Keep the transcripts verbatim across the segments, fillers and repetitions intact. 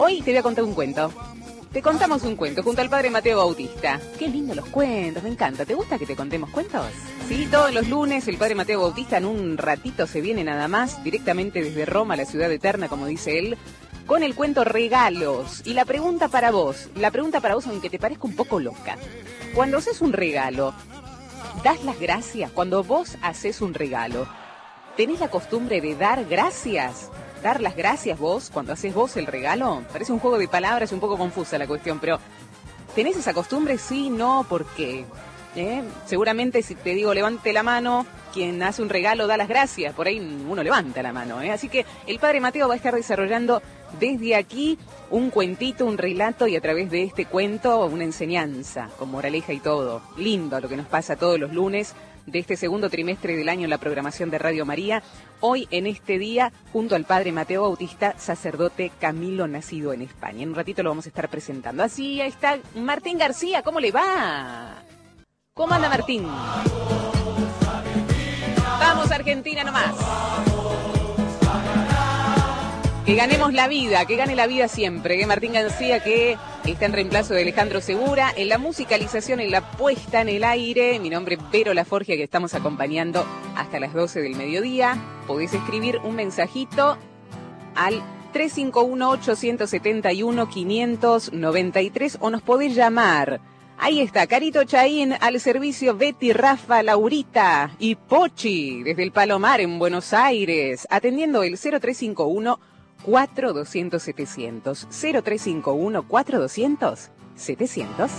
Hoy te voy a contar un cuento. Te contamos un cuento junto al padre Mateo Bautista. Qué lindo los cuentos, me encanta. ¿Te gusta que te contemos cuentos? Sí, todos los lunes el padre Mateo Bautista en un ratito se viene nada más, directamente desde Roma, la ciudad eterna, como dice él, con el cuento Regalos. Y la pregunta para vos, la pregunta para vos, aunque te parezca un poco loca. Cuando haces un regalo, ¿das las gracias? Cuando vos haces un regalo, ¿tenés la costumbre de dar gracias? ¿Dar las gracias vos cuando haces vos el regalo? Parece un juego de palabras, un poco confusa la cuestión, pero ¿tenés esa costumbre? Sí, no, ¿por qué? ¿Eh? Seguramente si te digo levante la mano, quien hace un regalo da las gracias, por ahí uno levanta la mano, ¿eh? Así que el padre Mateo va a estar desarrollando desde aquí un cuentito, un relato y a través de este cuento una enseñanza con moraleja y todo. Lindo lo que nos pasa todos los lunes de este segundo trimestre del año en la programación de Radio María. Hoy, en este día, junto al padre Mateo Bautista, sacerdote Camilo, nacido en España. En un ratito lo vamos a estar presentando. Así, ahí está Martín García. ¿Cómo le va? ¿Cómo anda Martín? Vamos, Argentina nomás. Que ganemos la vida, que gane la vida siempre. Que Martín García, que está en reemplazo de Alejandro Segura, en la musicalización, en la puesta en el aire. Mi nombre es Vero Laforgia, que estamos acompañando hasta las doce del mediodía. Podés escribir un mensajito al tres cinco uno, ocho siete uno, cinco nueve tres o nos podés llamar. Ahí está, Carito Chaín al servicio, Betty, Rafa, Laurita y Pochi desde el Palomar en Buenos Aires, atendiendo el cero tres cinco uno, cuatro doscientos, setecientos. cero tres cinco uno, cuatro doscientos, setecientos.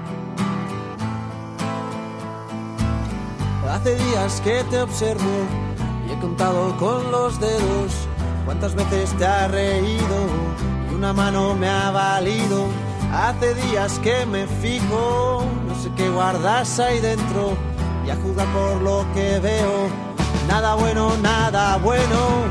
Hace días que te observo y he contado con los dedos cuántas veces te has reído y una mano me ha valido. Hace días que me fijo, no sé qué guardas ahí dentro y a juzgar por lo que veo, nada bueno, nada bueno.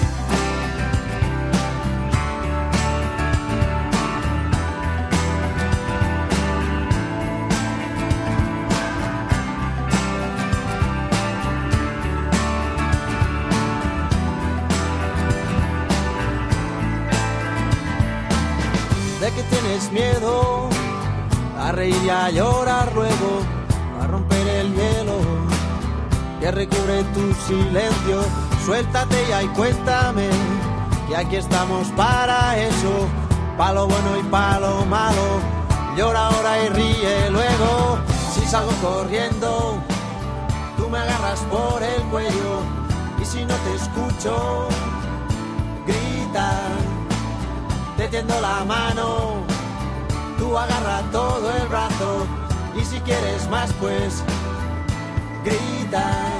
De que tienes miedo a reír y a llorar luego, a romper el hielo que recubre tu silencio. Suéltate ya y cuéntame que aquí estamos para eso, pa' lo bueno y pa' lo malo. Llora ahora y ríe luego. Si salgo corriendo, tú me agarras por el cuello y si no te escucho, grita. Te tiendo la mano, tú agarra todo el brazo y si quieres más pues grita.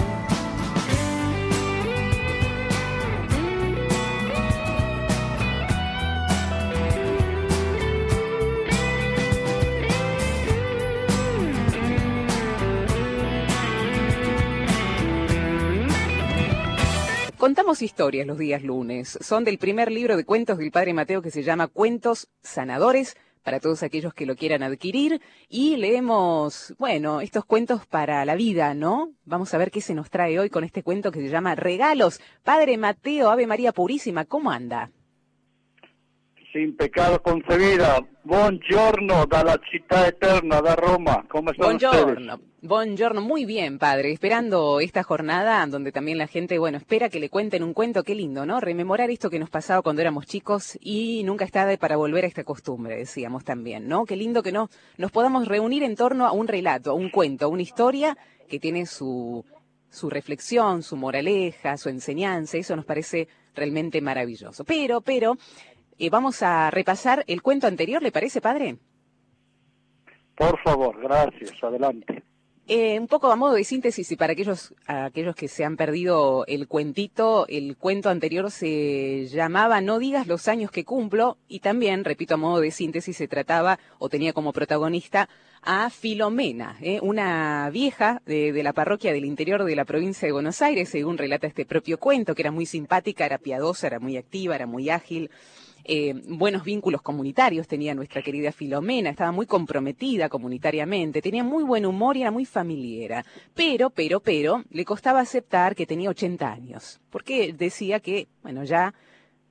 Contamos historias los días lunes. Son del primer libro de cuentos del padre Mateo que se llama Cuentos Sanadores, para todos aquellos que lo quieran adquirir. Y leemos, bueno, estos cuentos para la vida, ¿no? Vamos a ver qué se nos trae hoy con este cuento que se llama Regalos. Padre Mateo, Ave María Purísima, ¿cómo anda? Sin pecado concebida. Buongiorno dalla città eterna, da Roma. ¿Cómo están Buongiorno. ustedes? Buongiorno, muy bien, padre. Esperando esta jornada donde también la gente, bueno, espera que le cuenten un cuento. Qué lindo, ¿no? Rememorar esto que nos pasaba cuando éramos chicos y nunca es tarde para volver a esta costumbre, decíamos también, ¿no? Qué lindo que no, nos podamos reunir en torno a un relato, a un cuento, a una historia que tiene su, su reflexión, su moraleja, su enseñanza. Eso nos parece realmente maravilloso. Pero, pero... Eh, vamos a repasar el cuento anterior, ¿le parece, padre? Por favor, gracias, adelante. Eh, un poco a modo de síntesis y para aquellos, aquellos que se han perdido el cuentito, el cuento anterior se llamaba No digas los años que cumplo y también, repito, a modo de síntesis se trataba o tenía como protagonista a Filomena, ¿eh? Una vieja de, de la parroquia del interior de la provincia de Buenos Aires, según relata este propio cuento, que era muy simpática, era piadosa, era muy activa, era muy ágil. Eh, buenos vínculos comunitarios tenía nuestra querida Filomena, estaba muy comprometida comunitariamente, tenía muy buen humor y era muy familiera, pero, pero, pero, le costaba aceptar que tenía ochenta años, porque decía que, bueno, ya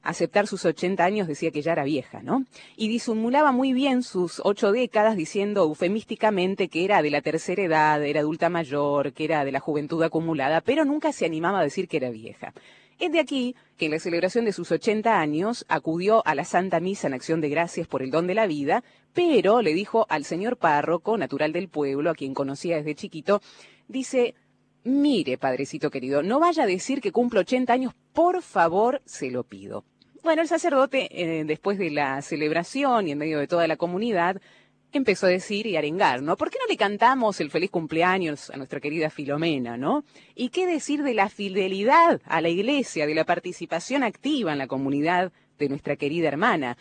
aceptar sus ochenta años decía que ya era vieja, ¿no? Y disimulaba muy bien sus ocho décadas diciendo eufemísticamente que era de la tercera edad, era adulta mayor, que era de la juventud acumulada, pero nunca se animaba a decir que era vieja. Es de aquí que en la celebración de sus ochenta años acudió a la Santa Misa en acción de gracias por el don de la vida, pero le dijo al señor párroco, natural del pueblo, a quien conocía desde chiquito, dice: mire, padrecito querido, no vaya a decir que cumplo ochenta años, por favor, se lo pido. Bueno, el sacerdote, eh, después de la celebración y en medio de toda la comunidad, empezó a decir y arengar, ¿no? ¿Por qué no le cantamos el feliz cumpleaños a nuestra querida Filomena, ¿no? ¿Y qué decir de la fidelidad a la iglesia, de la participación activa en la comunidad de nuestra querida hermana?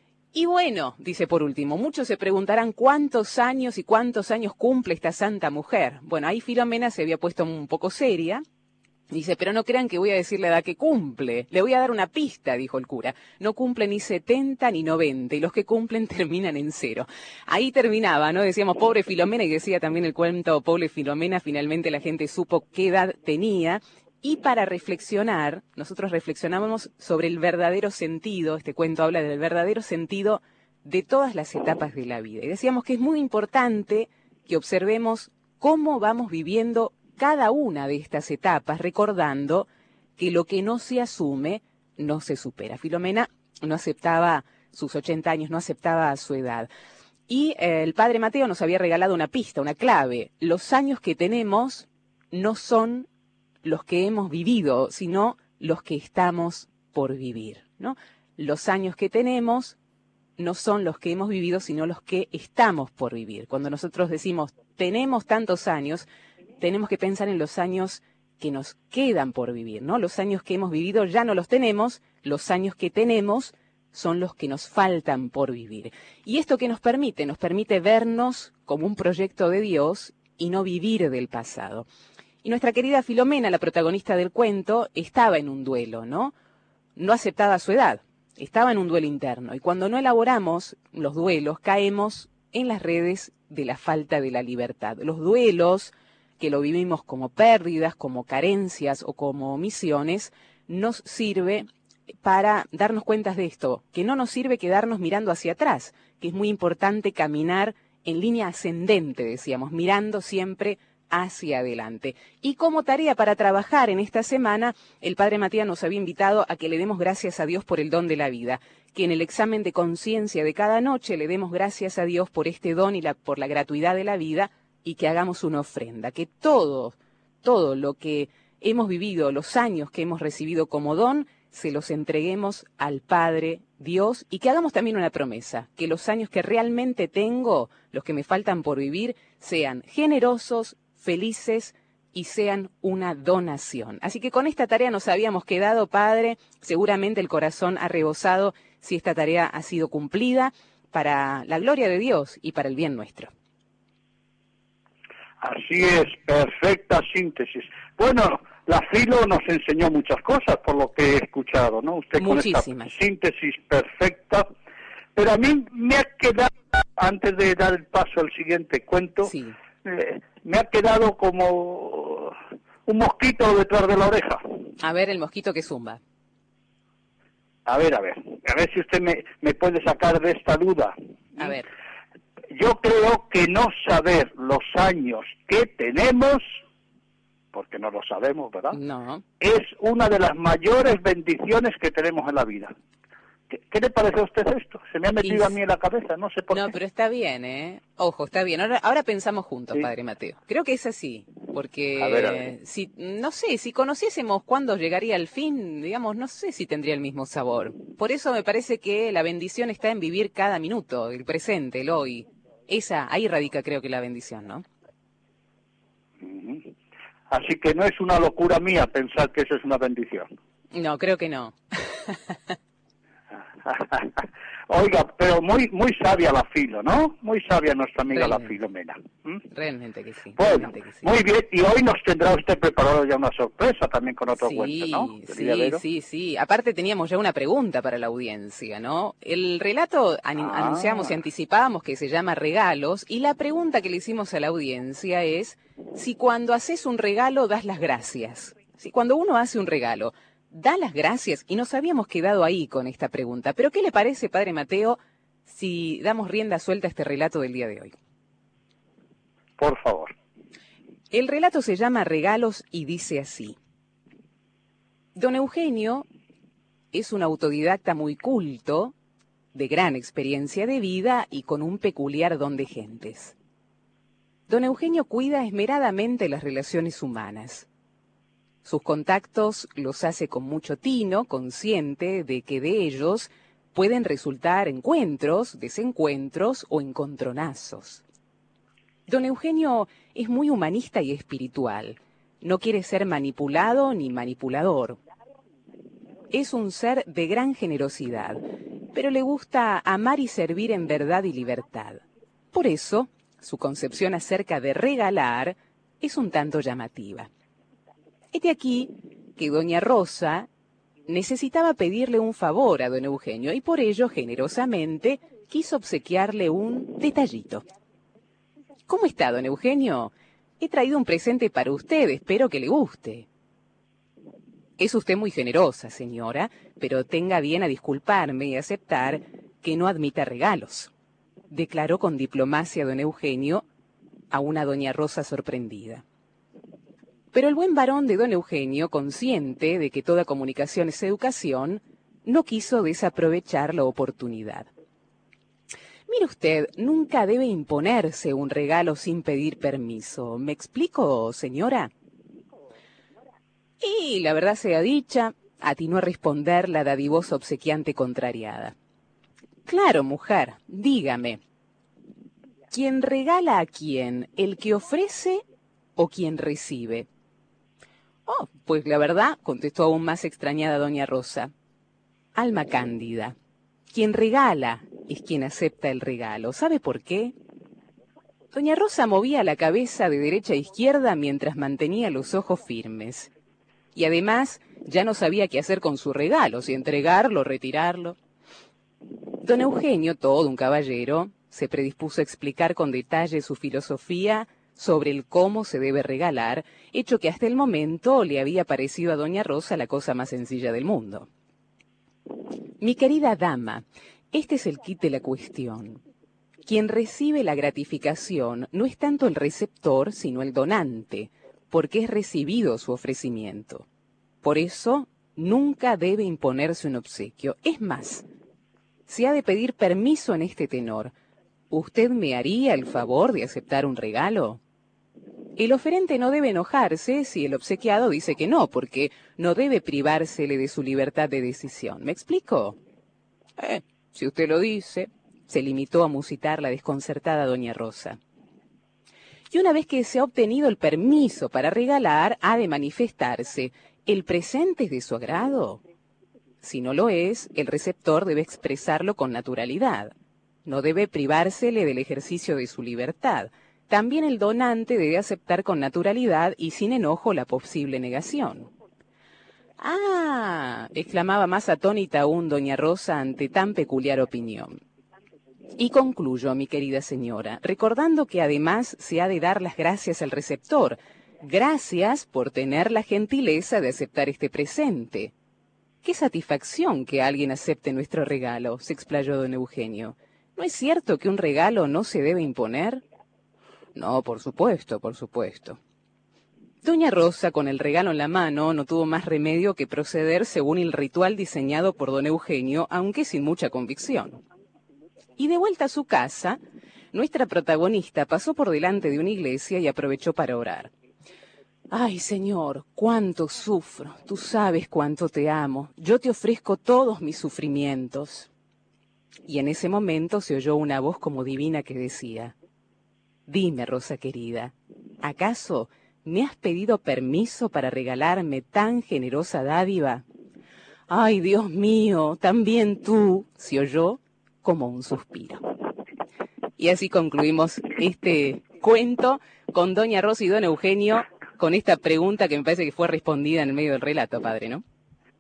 Y bueno, dice por último, muchos se preguntarán cuántos años y cuántos años cumple esta santa mujer. Bueno, ahí Filomena se había puesto un poco seria. Dice, pero no crean que voy a decir la edad que cumple. Le voy a dar una pista, dijo el cura. No cumple ni setenta ni noventa, y los que cumplen terminan en cero. Ahí terminaba, ¿no? Decíamos, pobre Filomena, y decía también el cuento, pobre Filomena, finalmente la gente supo qué edad tenía. Y para reflexionar, nosotros reflexionábamos sobre el verdadero sentido, este cuento habla del verdadero sentido de todas las etapas de la vida. Y decíamos que es muy importante que observemos cómo vamos viviendo cada una de estas etapas, recordando que lo que no se asume no se supera. Filomena no aceptaba sus ochenta años, no aceptaba su edad. Y eh, el padre Mateo nos había regalado una pista, una clave. Los años que tenemos no son los que hemos vivido, sino los que estamos por vivir, ¿no? Los años que tenemos no son los que hemos vivido, sino los que estamos por vivir. Cuando nosotros decimos, tenemos tantos años, tenemos que pensar en los años que nos quedan por vivir, ¿no? Los años que hemos vivido ya no los tenemos, los años que tenemos son los que nos faltan por vivir. ¿Y esto qué nos permite? Nos permite vernos como un proyecto de Dios y no vivir del pasado. Y nuestra querida Filomena, la protagonista del cuento, estaba en un duelo, ¿no? No aceptaba su edad, estaba en un duelo interno. Y cuando no elaboramos los duelos, caemos en las redes de la falta de la libertad. Los duelos, que lo vivimos como pérdidas, como carencias o como omisiones, nos sirve para darnos cuenta de esto, que no nos sirve quedarnos mirando hacia atrás, que es muy importante caminar en línea ascendente, decíamos, mirando siempre hacia adelante. Y como tarea para trabajar en esta semana, el Padre Matías nos había invitado a que le demos gracias a Dios por el don de la vida, que en el examen de conciencia de cada noche le demos gracias a Dios por este don y la, por la gratuidad de la vida, y que hagamos una ofrenda, que todo, todo lo que hemos vivido, los años que hemos recibido como don, se los entreguemos al Padre Dios, y que hagamos también una promesa, que los años que realmente tengo, los que me faltan por vivir, sean generosos, felices y sean una donación. Así que con esta tarea nos habíamos quedado, Padre, seguramente el corazón ha rebosado si esta tarea ha sido cumplida para la gloria de Dios y para el bien nuestro. Así es, perfecta síntesis. Bueno, la Filo nos enseñó muchas cosas por lo que he escuchado, ¿no? Usted Muchísimas. Con esta síntesis perfecta. Pero a mí me ha quedado, antes de dar el paso al siguiente cuento, sí. eh, me ha quedado como un mosquito detrás de la oreja. A ver, el mosquito que zumba. A ver, a ver, a ver si usted me, me puede sacar de esta duda. A ver. Yo creo que no saber los años que tenemos, porque no lo sabemos, ¿verdad? No. Es una de las mayores bendiciones que tenemos en la vida. ¿Qué, qué le parece a usted esto? Se me ha metido y... a mí en la cabeza, no sé por no, qué. No, pero está bien, ¿eh? Ojo, está bien. Ahora, ahora pensamos juntos, sí. Padre Mateo. Creo que es así, porque a ver, a ver. si no sé, si conociésemos cuándo llegaría el fin, digamos, no sé si tendría el mismo sabor. Por eso me parece que la bendición está en vivir cada minuto, el presente, el hoy. Esa, ahí radica creo que la bendición, ¿no? Uh-huh. Así que no es una locura mía pensar que eso es una bendición. No, creo que no. Oiga, pero muy muy sabia la Filo, ¿no? Muy sabia nuestra amiga Realmente. la Filomena. ¿Mm? Realmente que sí. Bueno, realmente que sí. muy bien. Y hoy nos tendrá usted preparado ya una sorpresa también con otro sí, cuento, ¿no? Sí, sí, sí. Aparte teníamos ya una pregunta para la audiencia, ¿no? El relato an ah. anunciamos y anticipábamos que se llama Regalos, y la pregunta que le hicimos a la audiencia es si cuando haces un regalo das las gracias. Si cuando uno hace un regalo, da las gracias y nos habíamos quedado ahí con esta pregunta. Pero ¿qué le parece, padre Mateo, si damos rienda suelta a este relato del día de hoy? Por favor. El relato se llama Regalos y dice así. Don Eugenio es un autodidacta muy culto, de gran experiencia de vida y con un peculiar don de gentes. Don Eugenio cuida esmeradamente las relaciones humanas. Sus contactos los hace con mucho tino, consciente de que de ellos pueden resultar encuentros, desencuentros o encontronazos. Don Eugenio es muy humanista y espiritual. No quiere ser manipulado ni manipulador. Es un ser de gran generosidad, pero le gusta amar y servir en verdad y libertad. Por eso, su concepción acerca de regalar es un tanto llamativa. Este aquí que doña Rosa necesitaba pedirle un favor a don Eugenio y por ello, generosamente, quiso obsequiarle un detallito. ¿Cómo está, don Eugenio? He traído un presente para usted, espero que le guste. Es usted muy generosa, señora, pero tenga bien a disculparme y aceptar que no admita regalos, declaró con diplomacia don Eugenio a una doña Rosa sorprendida. Pero el buen varón de don Eugenio, consciente de que toda comunicación es educación, no quiso desaprovechar la oportunidad. Mire usted, nunca debe imponerse un regalo sin pedir permiso. ¿Me explico, señora? Y la verdad sea dicha, atinó a responder la dadivosa obsequiante contrariada. Claro, mujer, dígame. ¿Quién regala a quién? ¿El que ofrece o quien recibe? Oh, pues la verdad, contestó aún más extrañada doña Rosa. Alma cándida. Quien regala es quien acepta el regalo. ¿Sabe por qué? Doña Rosa movía la cabeza de derecha a izquierda mientras mantenía los ojos firmes. Y además ya no sabía qué hacer con su regalo, si entregarlo, retirarlo. Don Eugenio, todo un caballero, se predispuso a explicar con detalle su filosofía sobre el cómo se debe regalar, hecho que hasta el momento le había parecido a doña Rosa la cosa más sencilla del mundo. Mi querida dama, este es el quid de la cuestión. Quien recibe la gratificación no es tanto el receptor, sino el donante, porque es recibido su ofrecimiento. Por eso, nunca debe imponerse un obsequio. Es más, se ha de pedir permiso en este tenor. ¿Usted me haría el favor de aceptar un regalo? El oferente no debe enojarse si el obsequiado dice que no, porque no debe privársele de su libertad de decisión. ¿Me explico? Eh, si usted lo dice, se limitó a musitar la desconcertada doña Rosa. Y una vez que se ha obtenido el permiso para regalar, ha de manifestarse. ¿El presente es de su agrado? Si no lo es, el receptor debe expresarlo con naturalidad. No debe privársele del ejercicio de su libertad. También el donante debe aceptar con naturalidad y sin enojo la posible negación. ¡Ah!, exclamaba más atónita aún doña Rosa ante tan peculiar opinión. Y concluyo, mi querida señora, recordando que además se ha de dar las gracias al receptor. Gracias por tener la gentileza de aceptar este presente. ¡Qué satisfacción que alguien acepte nuestro regalo!, se explayó don Eugenio. ¿No es cierto que un regalo no se debe imponer? No, por supuesto, por supuesto. Doña Rosa, con el regalo en la mano, no tuvo más remedio que proceder según el ritual diseñado por don Eugenio, aunque sin mucha convicción. Y de vuelta a su casa, nuestra protagonista pasó por delante de una iglesia y aprovechó para orar. Ay, Señor, cuánto sufro, tú sabes cuánto te amo, yo te ofrezco todos mis sufrimientos. Y en ese momento se oyó una voz como divina que decía, dime, Rosa querida, ¿acaso me has pedido permiso para regalarme tan generosa dádiva? Ay, Dios mío, también tú, se oyó como un suspiro. Y así concluimos este cuento con doña Rosa y don Eugenio, con esta pregunta que me parece que fue respondida en el medio del relato, padre, ¿no?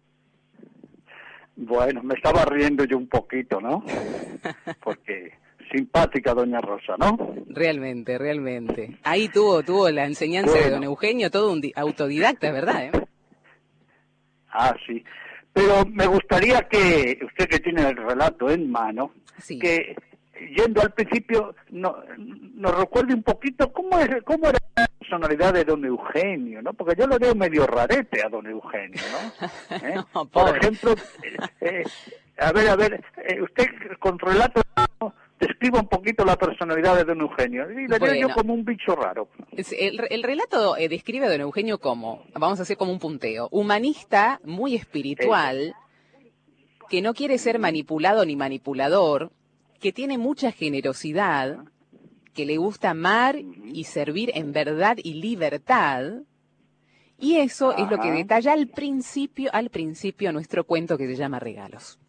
Bueno, me estaba riendo yo un poquito, ¿no? Porque simpática doña Rosa, ¿no? Realmente, realmente. Ahí tuvo tuvo la enseñanza bueno. de don Eugenio, todo un autodidacta, ¿verdad? ¿Eh? Ah, sí. Pero me gustaría que usted, que tiene el relato en mano, sí. que yendo al principio no, nos recuerde un poquito cómo es cómo era la personalidad de don Eugenio, ¿no? Porque yo lo veo medio rarete a don Eugenio, ¿no? ¿Eh? No, Por ejemplo, eh, eh, a ver, a ver, eh, usted con relato describa un poquito la personalidad de don Eugenio. Y le veo Bueno, yo como un bicho raro. El, el relato eh, describe a don Eugenio como, vamos a hacer como un punteo, humanista, muy espiritual, que no quiere ser manipulado ni manipulador, que tiene mucha generosidad, que le gusta amar y servir en verdad y libertad, y eso Ajá. es lo que detalla al principio, al principio nuestro cuento que se llama Regalos.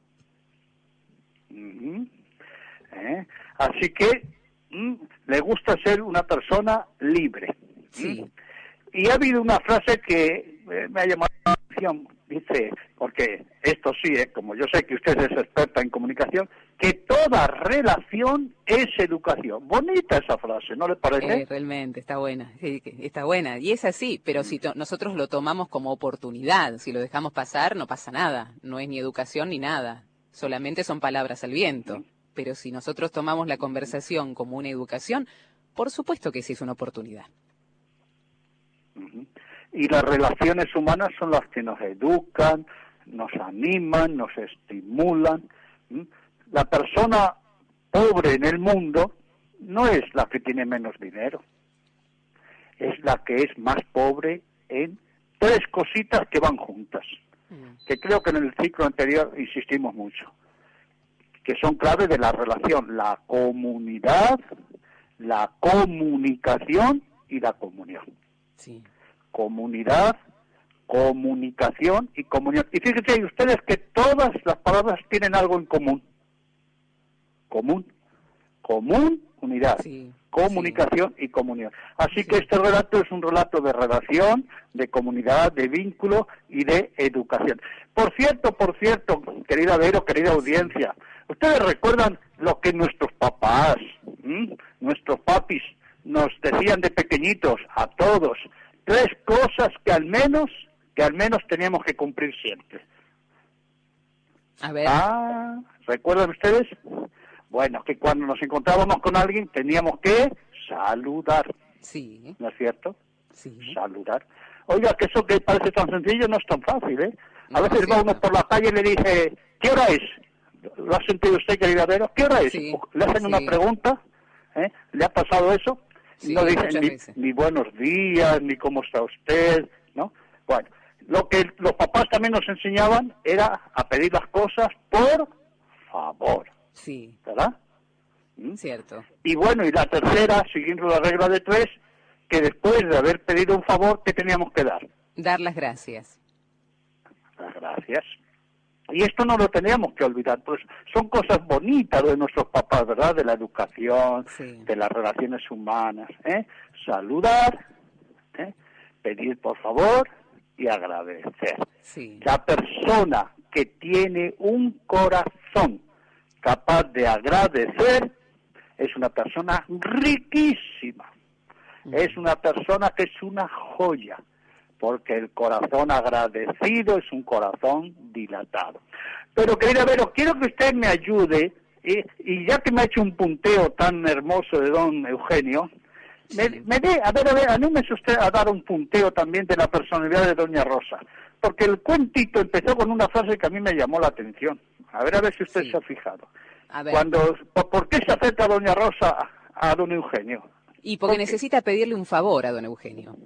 Uh-huh. ¿Eh? Así que mm, le gusta ser una persona libre. Sí. ¿Mm? Y ha habido una frase que eh, me ha llamado la atención, dice, porque esto sí, eh, como yo sé que usted es experta en comunicación, que toda relación es educación. Bonita esa frase, ¿no le parece? Eh, realmente, está buena, sí, está buena. Y es así, pero si to- nosotros lo tomamos como oportunidad, si lo dejamos pasar, no pasa nada. No es ni educación ni nada. Solamente son palabras al viento. Pero si nosotros tomamos la conversación como una educación, por supuesto que sí es una oportunidad. Uh-huh. Y las relaciones humanas son las que nos educan, nos animan, nos estimulan. ¿Mm? La persona pobre en el mundo no es la que tiene menos dinero, es la que es más pobre en tres cositas que van juntas, uh-huh. que creo que en el ciclo anterior insistimos mucho, que son clave de la relación: la comunidad, la comunicación y la comunión. Sí. Comunidad, comunicación y comunión. Y fíjense ustedes que todas las palabras tienen algo en común. Común, común, unidad, sí, comunicación sí. y comunión. Así sí. que este relato es un relato de relación, de comunidad, de vínculo y de educación. Por cierto, por cierto, querida Vero, querida audiencia, ¿ustedes recuerdan lo que nuestros papás, ¿m? nuestros papis, nos decían de pequeñitos a todos? Tres cosas que al menos, que al menos teníamos que cumplir siempre. A ver. Ah, ¿recuerdan ustedes? Bueno, que cuando nos encontrábamos con alguien teníamos que saludar. Sí. ¿No es cierto? Sí. Saludar. Oiga, que eso que parece tan sencillo no es tan fácil, ¿eh? A no, veces va uno por la calle y le dice, ¿qué hora es? ¿Lo ha sentido usted, querida Vero? ¿Qué hora es? Sí. Le hacen sí. una pregunta, ¿eh? ¿Le ha pasado eso? Sí, no dicen ni, ni buenos días, ni cómo está usted, ¿no? Bueno, lo que los papás también nos enseñaban era a pedir las cosas por favor. Sí. ¿Verdad? ¿Mm? Cierto. Y bueno, y la tercera, siguiendo la regla de tres, que después de haber pedido un favor, ¿qué teníamos que dar? Dar las gracias. Las gracias. Y esto no lo teníamos que olvidar, pues son cosas bonitas de nuestros papás, ¿verdad? De la educación, sí. de las relaciones humanas, ¿eh? Saludar, ¿eh? Pedir por favor y agradecer. Sí. La persona que tiene un corazón capaz de agradecer es una persona riquísima, mm. es una persona que es una joya, porque el corazón agradecido es un corazón dilatado. Pero querida Vero, quiero que usted me ayude, y, y ya que me ha hecho un punteo tan hermoso de don Eugenio, sí. me, me dé, a ver, a ver, anímese usted a dar un punteo también de la personalidad de doña Rosa, porque el cuentito empezó con una frase que a mí me llamó la atención. A ver, a ver si usted sí. se ha fijado. A ver. Cuando, ¿por, ¿Por qué se acerca doña Rosa a, a don Eugenio? Y porque necesita pedirle un favor a don Eugenio.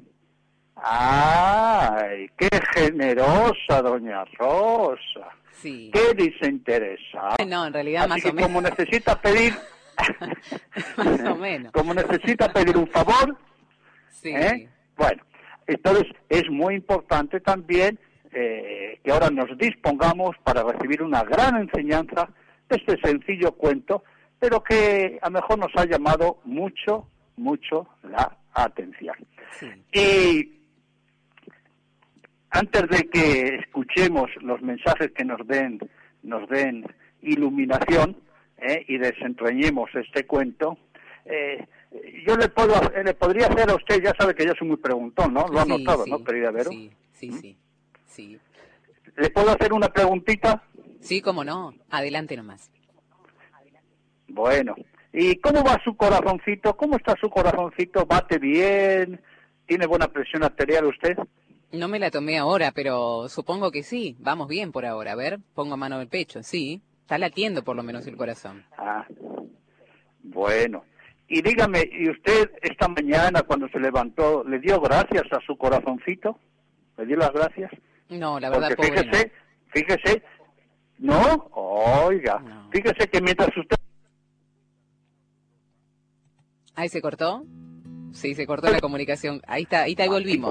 ¡Ay, qué generosa doña Rosa! Sí. ¡Qué desinteresada! No, en realidad Así más que o menos. como necesita pedir... más o menos. Como necesita pedir un favor, sí. ¿eh? Bueno, entonces es muy importante también eh, que ahora nos dispongamos para recibir una gran enseñanza de este sencillo cuento, pero que a lo mejor nos ha llamado mucho, mucho la atención. Sí. Y antes de que escuchemos los mensajes que nos den, nos den iluminación eh, y desentrañemos este cuento, eh, yo le puedo, le podría hacer a usted, ya sabe que yo soy muy preguntón, ¿no? Lo ha sí, notado, sí, ¿no, querida Vero? Sí, sí, ¿Mm? sí, sí. ¿Le puedo hacer una preguntita? Sí, cómo no. Adelante nomás. Bueno, ¿y cómo va su corazoncito? ¿Cómo está su corazoncito? ¿Bate bien? ¿Tiene buena presión arterial usted? No me la tomé ahora, pero supongo que sí. Vamos bien por ahora. A ver, pongo mano en el pecho. Sí, está latiendo por lo menos el corazón. Ah, bueno. Y dígame, ¿y usted esta mañana cuando se levantó le dio gracias a su corazoncito? ¿Le dio las gracias? No, la verdad, Porque pobre fíjese, no. fíjese, no, oiga, No. fíjese que mientras usted... ¿Ahí se cortó? Sí, se cortó la comunicación. Ahí está, ahí está, ahí volvimos.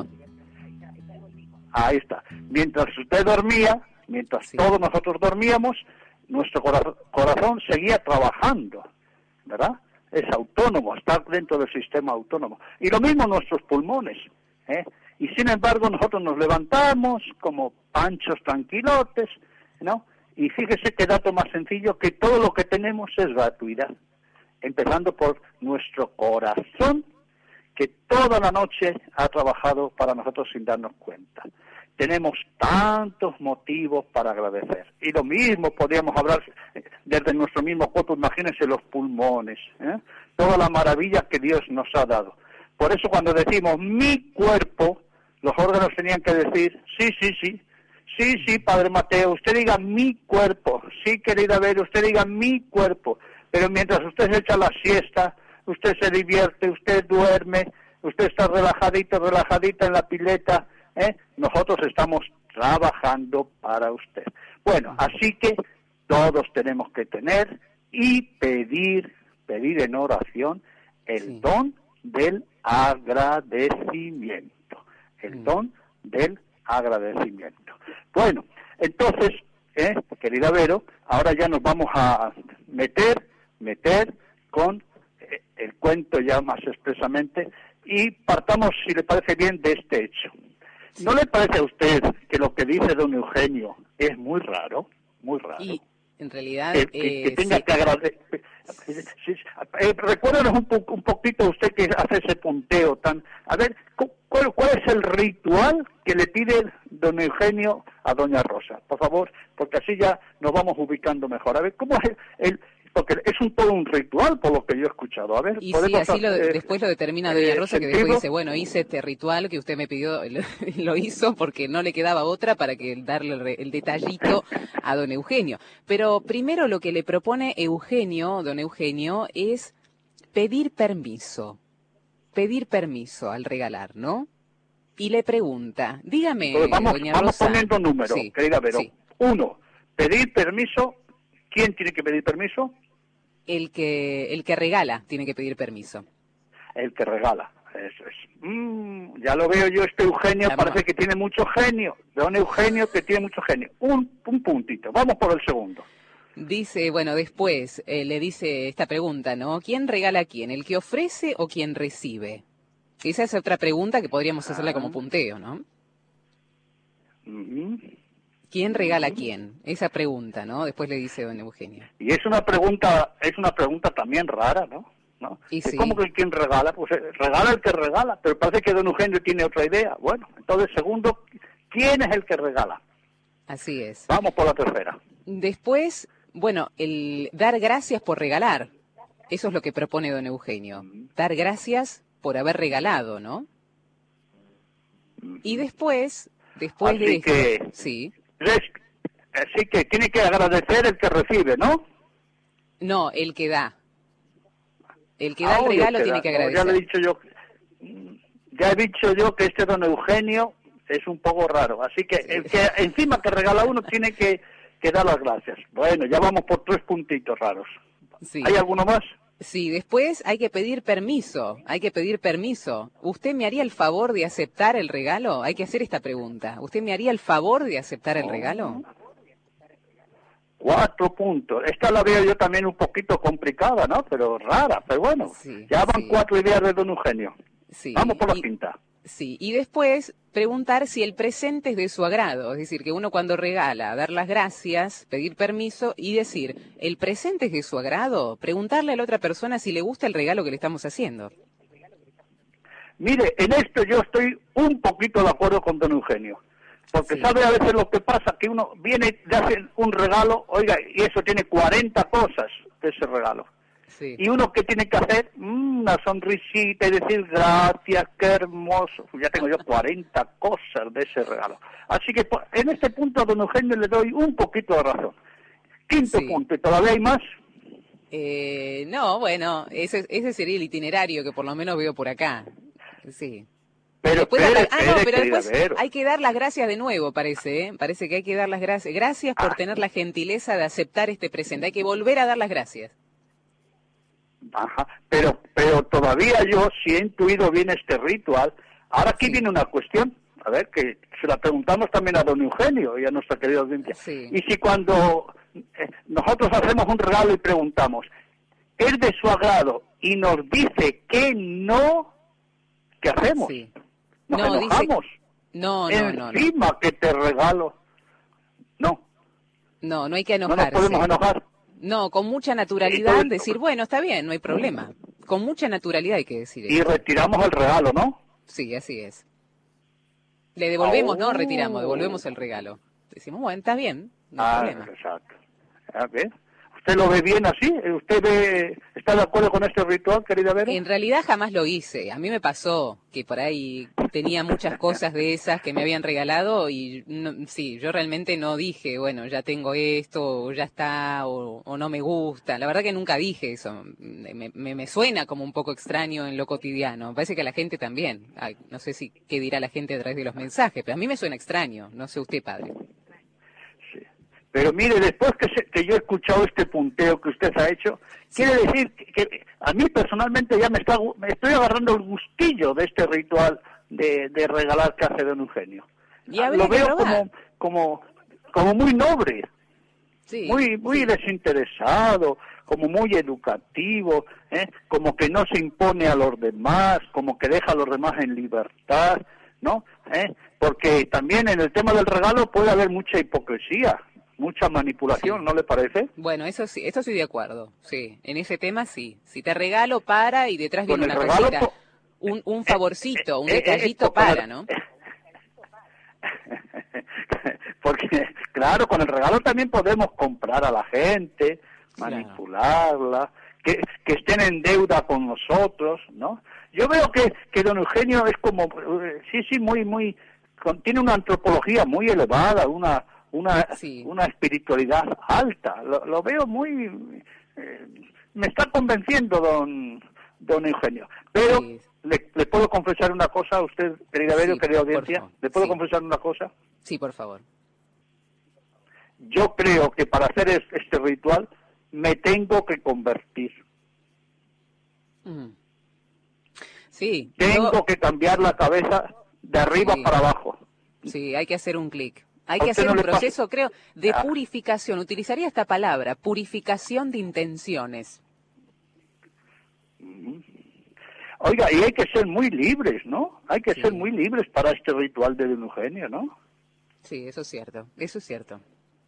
Ahí está. Mientras usted dormía, mientras Sí. todos nosotros dormíamos, nuestro cora- corazón seguía trabajando, ¿verdad? Es autónomo, está dentro del sistema autónomo. Y lo mismo nuestros pulmones, ¿eh? Y sin embargo nosotros nos levantamos como panchos tranquilotes, ¿no? Y fíjese qué dato más sencillo, que todo lo que tenemos es gratuidad. Empezando por nuestro corazón, que toda la noche ha trabajado para nosotros sin darnos cuenta. Tenemos tantos motivos para agradecer. Y lo mismo podríamos hablar desde nuestro mismo cuerpo, imagínense los pulmones, ¿eh? Toda la maravilla que Dios nos ha dado. Por eso cuando decimos mi cuerpo, los órganos tenían que decir, sí, sí, sí, sí, sí, Padre Mateo, usted diga mi cuerpo, sí, querida Vera, usted diga mi cuerpo. Pero mientras usted se echa la siesta, usted se divierte, usted duerme, usted está relajadito, relajadita en la pileta, ¿eh? Nosotros estamos trabajando para usted. Bueno, así que todos tenemos que tener y pedir, pedir en oración el Sí. don del agradecimiento, el Mm. don del agradecimiento. Bueno, entonces, ¿eh? querida Vero, ahora ya nos vamos a meter, meter con eh, el cuento ya más expresamente y partamos, si le parece bien, de este hecho. ¿No le parece a usted que lo que dice don Eugenio es muy raro? Muy raro. Y en realidad... Que, que- que eh, tenga sí. que agradecer. Eh, recuérdanos un, po- un poquito usted que hace ese punteo tan... A ver, cu- ¿cuál, ¿cuál es el ritual que le pide don Eugenio a doña Rosa? Por favor, porque así ya nos vamos ubicando mejor. A ver, ¿cómo es el...? el porque es un todo un ritual por lo que yo he escuchado. A ver, Y sí, podemos así lo, eh, después lo determina doña eh, Rosa, que sentirlo. después dice, bueno, hice este ritual que usted me pidió, lo, lo hizo porque no le quedaba otra para que darle el, re- el detallito a don Eugenio. Pero primero lo que le propone Eugenio, don Eugenio, es pedir permiso. Pedir permiso al regalar, ¿no? Y le pregunta, dígame, Entonces vamos, doña vamos Rosa. poniendo números, Sí, querida Vero. sí. Uno, pedir permiso. ¿Quién tiene que pedir permiso? El que, el que regala tiene que pedir permiso. El que regala. Eso es. Mm, ya lo veo yo, este Eugenio Vamos. parece que tiene mucho genio. Don Eugenio que tiene mucho genio. Un, un puntito. Vamos por el segundo. Dice, bueno, después eh, le dice esta pregunta, ¿no? ¿Quién regala a quién? ¿El que ofrece o quien recibe? Esa es otra pregunta que podríamos hacerla como punteo, ¿no? Ujú. ¿Quién regala a quién? Esa pregunta, ¿no? Después le dice don Eugenio. Y es una pregunta, es una pregunta también rara, ¿no? ¿No? Y Que sí. ¿Cómo que el quien regala? Pues eh, regala el que regala, pero parece que don Eugenio tiene otra idea. Bueno, entonces segundo, ¿quién es el que regala? Así es. Vamos por la tercera. Después, bueno, el dar gracias por regalar. Eso es lo que propone don Eugenio. Dar gracias por haber regalado, ¿no? Y después, después Así de esto, que- sí. Es- Así que tiene que agradecer el que recibe, ¿no? No, el que da. El que da Ah, el obvio regalo que tiene da. que No, agradecer. ya le he dicho yo, ya he dicho yo que este don Eugenio es un poco raro. Así que el que encima que regala uno tiene que, que dar las gracias. Bueno, ya vamos por tres puntitos raros. Sí. ¿Hay alguno más? Sí, después hay que pedir permiso, hay que pedir permiso. ¿Usted me haría el favor de aceptar el regalo? Hay que hacer esta pregunta. ¿Usted me haría el favor de aceptar el regalo? Cuatro puntos. Esta la veo yo también un poquito complicada, ¿no? Pero rara, pero bueno. Sí, ya van sí. cuatro ideas de don Eugenio. Sí. Vamos por la y- quinta. Sí, y después preguntar si el presente es de su agrado, es decir, que uno cuando regala, dar las gracias, pedir permiso y decir, ¿el presente es de su agrado? Preguntarle a la otra persona si le gusta el regalo que le estamos haciendo. Mire, en esto yo estoy un poquito de acuerdo con don Eugenio. Porque sí. sabe a veces lo que pasa, que uno viene y hace un regalo, oiga, y eso tiene cuarenta cosas de ese regalo. Sí. Y uno que tiene que hacer mm, una sonrisita y decir gracias, qué hermoso. Ya tengo yo cuarenta cosas de ese regalo. Así que en este punto a don Eugenio le doy un poquito de razón. Quinto Sí. punto, ¿y todavía hay más? Eh, no, bueno, ese, ese sería el itinerario que por lo menos veo por acá. Sí. Pero Después espere, dar la- ah, no, espere, pero querida después Vero. hay que dar las gracias de nuevo, parece, ¿eh? Parece que hay que dar las gracias. Gracias por Ah. tener la gentileza de aceptar este presente. Hay que volver a dar las gracias. Ajá, pero, pero todavía yo, si he intuido bien este ritual, ahora aquí Sí. viene una cuestión, a ver, que se la preguntamos también a don Eugenio y a nuestra querida audiencia. Sí. Y si cuando eh, nosotros hacemos un regalo y preguntamos, ¿es de su agrado? Y nos dice que no, ¿qué hacemos? Sí. Nos No, dice- enojamos. No, no, no, no. Encima que te regalo. No, No, no hay que no nos enojarse. podemos enojar. No, con mucha naturalidad Entonces- decir, bueno, está bien, no hay problema. Con mucha naturalidad hay que decir Y eso. retiramos el regalo, ¿no? Sí, así es. Le devolvemos, no Oh. retiramos, devolvemos el regalo. Decimos, bueno, está bien, no hay Ah, problema. exacto. A ver, ¿usted lo ve bien así? ¿Usted ve, está de acuerdo con este ritual, querida Vera? En realidad jamás lo hice. A mí me pasó que por ahí tenía muchas cosas de esas que me habían regalado y no, sí, yo realmente no dije, bueno, ya tengo esto, o ya está, o, o no me gusta. La verdad que nunca dije eso. Me, me, me suena como un poco extraño en lo cotidiano. Me parece que a la gente también. Ay, no sé si qué dirá la gente a través de los mensajes, pero a mí me suena extraño. No sé usted, padre. Sí. Pero mire, después que, se- que yo he escuchado este punteo que usted ha hecho, Sí. quiere decir que, que a mí personalmente ya me, está, gu- me estoy agarrando el gustillo de este ritual de, de regalar que hace don Eugenio. Y habría Lo que veo probar. como, como, como muy noble. Sí, muy muy sí. desinteresado, como muy educativo, ¿eh? Como que no se impone a los demás, como que deja a los demás en libertad, ¿no? ¿Eh? Porque también en el tema del regalo puede haber mucha hipocresía, mucha manipulación, Sí. ¿no le parece? Bueno, eso sí, eso estoy de acuerdo, sí. En ese tema sí. Si te regalo, para y detrás Con viene el una regalo cosita, po- un, un favorcito, un Eh, eh, eh, detallito con el- para, ¿no? Porque, claro, con el regalo también podemos comprar a la gente, Claro. manipularla, que, que estén en deuda con nosotros, ¿no? Yo veo que, que don Eugenio es como, eh, sí, sí, muy, muy, con- tiene una antropología muy elevada, una una Sí. una espiritualidad alta. Lo, lo veo muy... eh, me está convenciendo don don Eugenio. Pero Sí. le, le puedo confesar una cosa a usted, querida Vero, Sí, querida por audiencia. favor. ¿Le puedo Sí. confesar una cosa? Sí, por favor. Yo creo que para hacer es- este ritual me tengo que convertir. Mm. Sí, Tengo yo- que cambiar la cabeza de arriba Sí. para abajo. sí, hay que hacer un clic. Hay ¿A que usted hacer no un le pasa? proceso, creo, de Ah. purificación. Utilizaría esta palabra, purificación de intenciones. Oiga, y hay que ser muy libres, ¿no? Hay que Sí. ser muy libres para este ritual de don Eugenio, ¿no? Sí, eso es cierto, eso es cierto.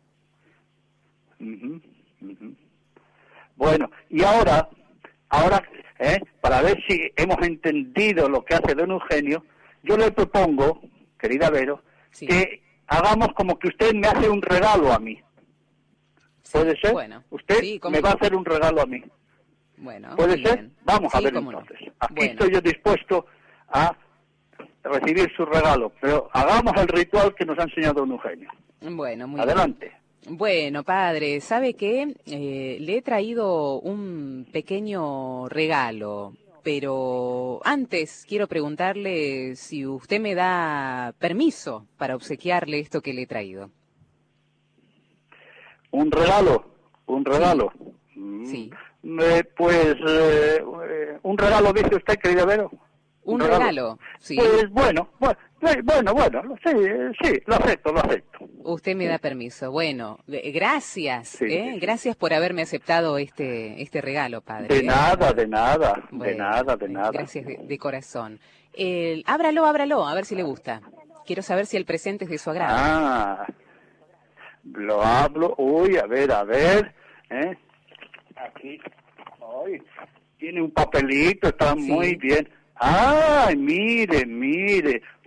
Ujú, ujú. Bueno, y ahora, ahora, ¿eh? para ver si hemos entendido lo que hace don Eugenio, yo le propongo, querida Vero, Sí. que hagamos como que usted me hace un regalo a mí. Sí, ¿Puede ser? Bueno, Usted sí, cómo me va a no. hacer un regalo a mí. Bueno, ¿Puede muy ser? bien. Vamos a Sí, ver cómo no. entonces. Aquí Bueno. estoy yo dispuesto a recibir su regalo, pero hagamos el ritual que nos ha enseñado don Eugenio. Bueno, muy Adelante. bien. Bueno, padre, ¿sabe qué? Eh, le he traído un pequeño regalo, pero antes quiero preguntarle si usted me da permiso para obsequiarle esto que le he traído. Un regalo, un regalo. Mm. Sí. Eh, pues, eh, eh, un regalo, dice usted, querida Vero. Un regalo, sí. Pues bueno, bueno, eh, bueno, bueno, sí, eh, sí, lo acepto, lo acepto. Usted me da permiso. Bueno, eh, gracias, Sí, ¿eh? sí, sí. Gracias por haberme aceptado este este regalo, padre. De ¿eh? nada, de nada, de Bueno, nada, de eh, nada. Gracias de, de corazón. El, ábralo, ábralo, a ver si le gusta. Quiero saber si el presente es de su agrado. Ah, lo hablo, uy, a ver, a ver, ¿eh? Aquí, ay, tiene un papelito, está Sí. muy bien. Ay, mire, mire,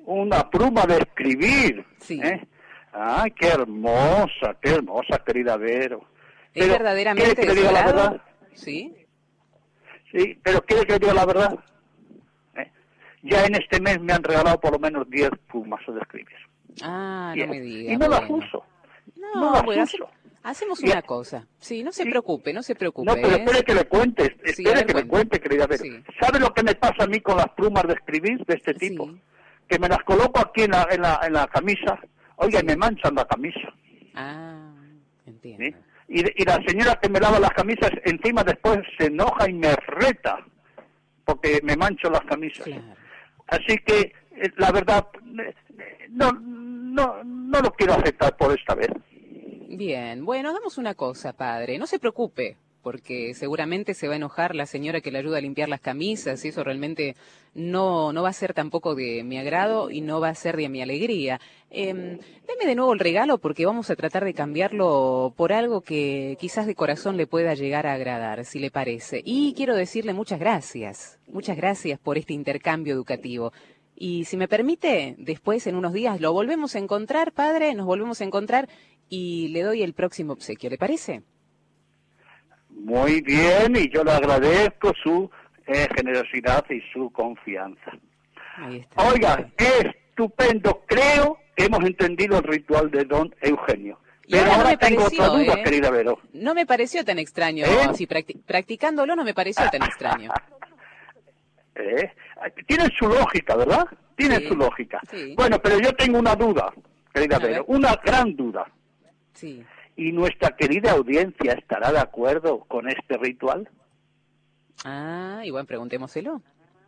una pluma de escribir. Sí. ¿eh? Ay, qué hermosa, qué hermosa, querida Vero. ¿Es Pero, verdaderamente ¿quiere que le diga la verdad? Sí. Sí, pero ¿quiere que le diga la verdad? ¿Eh? Ya en este mes me han regalado por lo menos diez plumas de escribir. Ah, y, no me diga. Y no bueno. las uso. No, no las bueno, uso. hace, hacemos Y- una cosa. Sí, no se Sí. preocupe, no se preocupe. No, pero ¿eh? espere que le cuente, Sí, a espere ver, que le cuente. cuente, querida Vero. Sí. ¿Sabe lo que me pasa a mí con las plumas de escribir de este tipo? Sí. Que me las coloco aquí en la, en la, en la camisa, oiga, Sí. y me manchan la camisa. Ah, entiendo. ¿Sí? Y, y la señora que me lava las camisas encima después se enoja y me reta porque me mancho las camisas. Claro. Así que eh, la verdad eh, no no no lo quiero aceptar por esta vez. Bien, bueno, hagamos una cosa, padre. No se preocupe, porque seguramente se va a enojar la señora que le ayuda a limpiar las camisas y eso realmente no, no va a ser tampoco de mi agrado y no va a ser de mi alegría. Eh, deme de nuevo el regalo porque vamos a tratar de cambiarlo por algo que quizás de corazón le pueda llegar a agradar, si le parece. Y quiero decirle muchas gracias, muchas gracias por este intercambio educativo. Y si me permite, después en unos días lo volvemos a encontrar, padre, nos volvemos a encontrar y le doy el próximo obsequio, ¿le parece? Muy bien, y yo le agradezco su eh, generosidad y su confianza. Ahí está. Oiga, estupendo, creo que hemos entendido el ritual de don Eugenio. Y Pero ahora no ahora me tengo pareció, otra duda, ¿eh? querida Vero. No me pareció tan extraño, ¿Eh? así practi- practicándolo no me pareció tan extraño. ¿Eh? Tiene su lógica, ¿verdad? Tiene Sí, su lógica. sí. Bueno, pero yo tengo una duda, querida A ver. Vero, una gran duda. Sí. ¿Y nuestra querida audiencia estará de acuerdo con este ritual? Ah, igual preguntémoselo.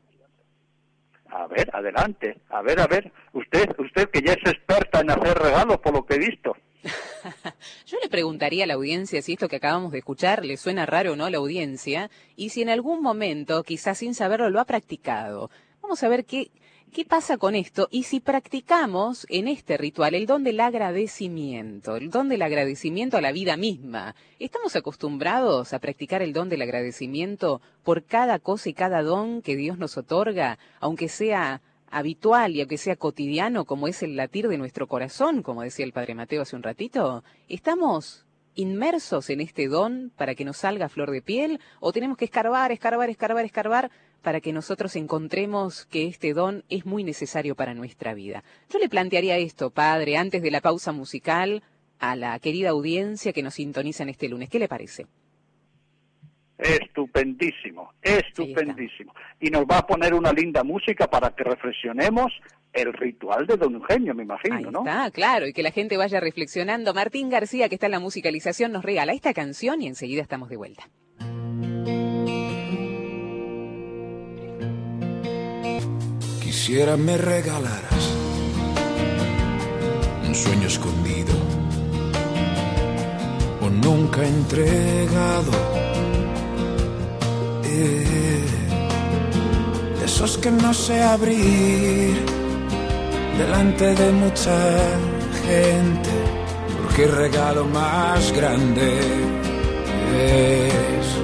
A ver, adelante. A ver, a ver. Usted, usted que ya es experta en hacer regalos, por lo que he visto. Yo le preguntaría a la audiencia si esto que acabamos de escuchar le suena raro o no a la audiencia y si en algún momento, quizás sin saberlo, lo ha practicado. Vamos a ver qué, qué pasa con esto y si practicamos en este ritual el don del agradecimiento, el don del agradecimiento a la vida misma. ¿Estamos acostumbrados a practicar el don del agradecimiento por cada cosa y cada don que Dios nos otorga, aunque sea habitual y aunque sea cotidiano como es el latir de nuestro corazón, como decía el Padre Mateo hace un ratito? ¿Estamos inmersos en este don para que nos salga a flor de piel o tenemos que escarbar, escarbar, escarbar, escarbar para que nosotros encontremos que este don es muy necesario para nuestra vida? Yo le plantearía esto, Padre, antes de la pausa musical, a la querida audiencia que nos sintoniza en este lunes. ¿Qué le parece? Estupendísimo, estupendísimo. Y nos va a poner una linda música para que reflexionemos el ritual de don Eugenio, me imagino, Ahí ¿no? está, claro, y que la gente vaya reflexionando. Martín García, que está en la musicalización, nos regala esta canción y enseguida estamos de vuelta. Quisiera me regalaras un sueño escondido o nunca entregado, eh, de esos que no sé abrir delante de mucha gente, porque el regalo más grande es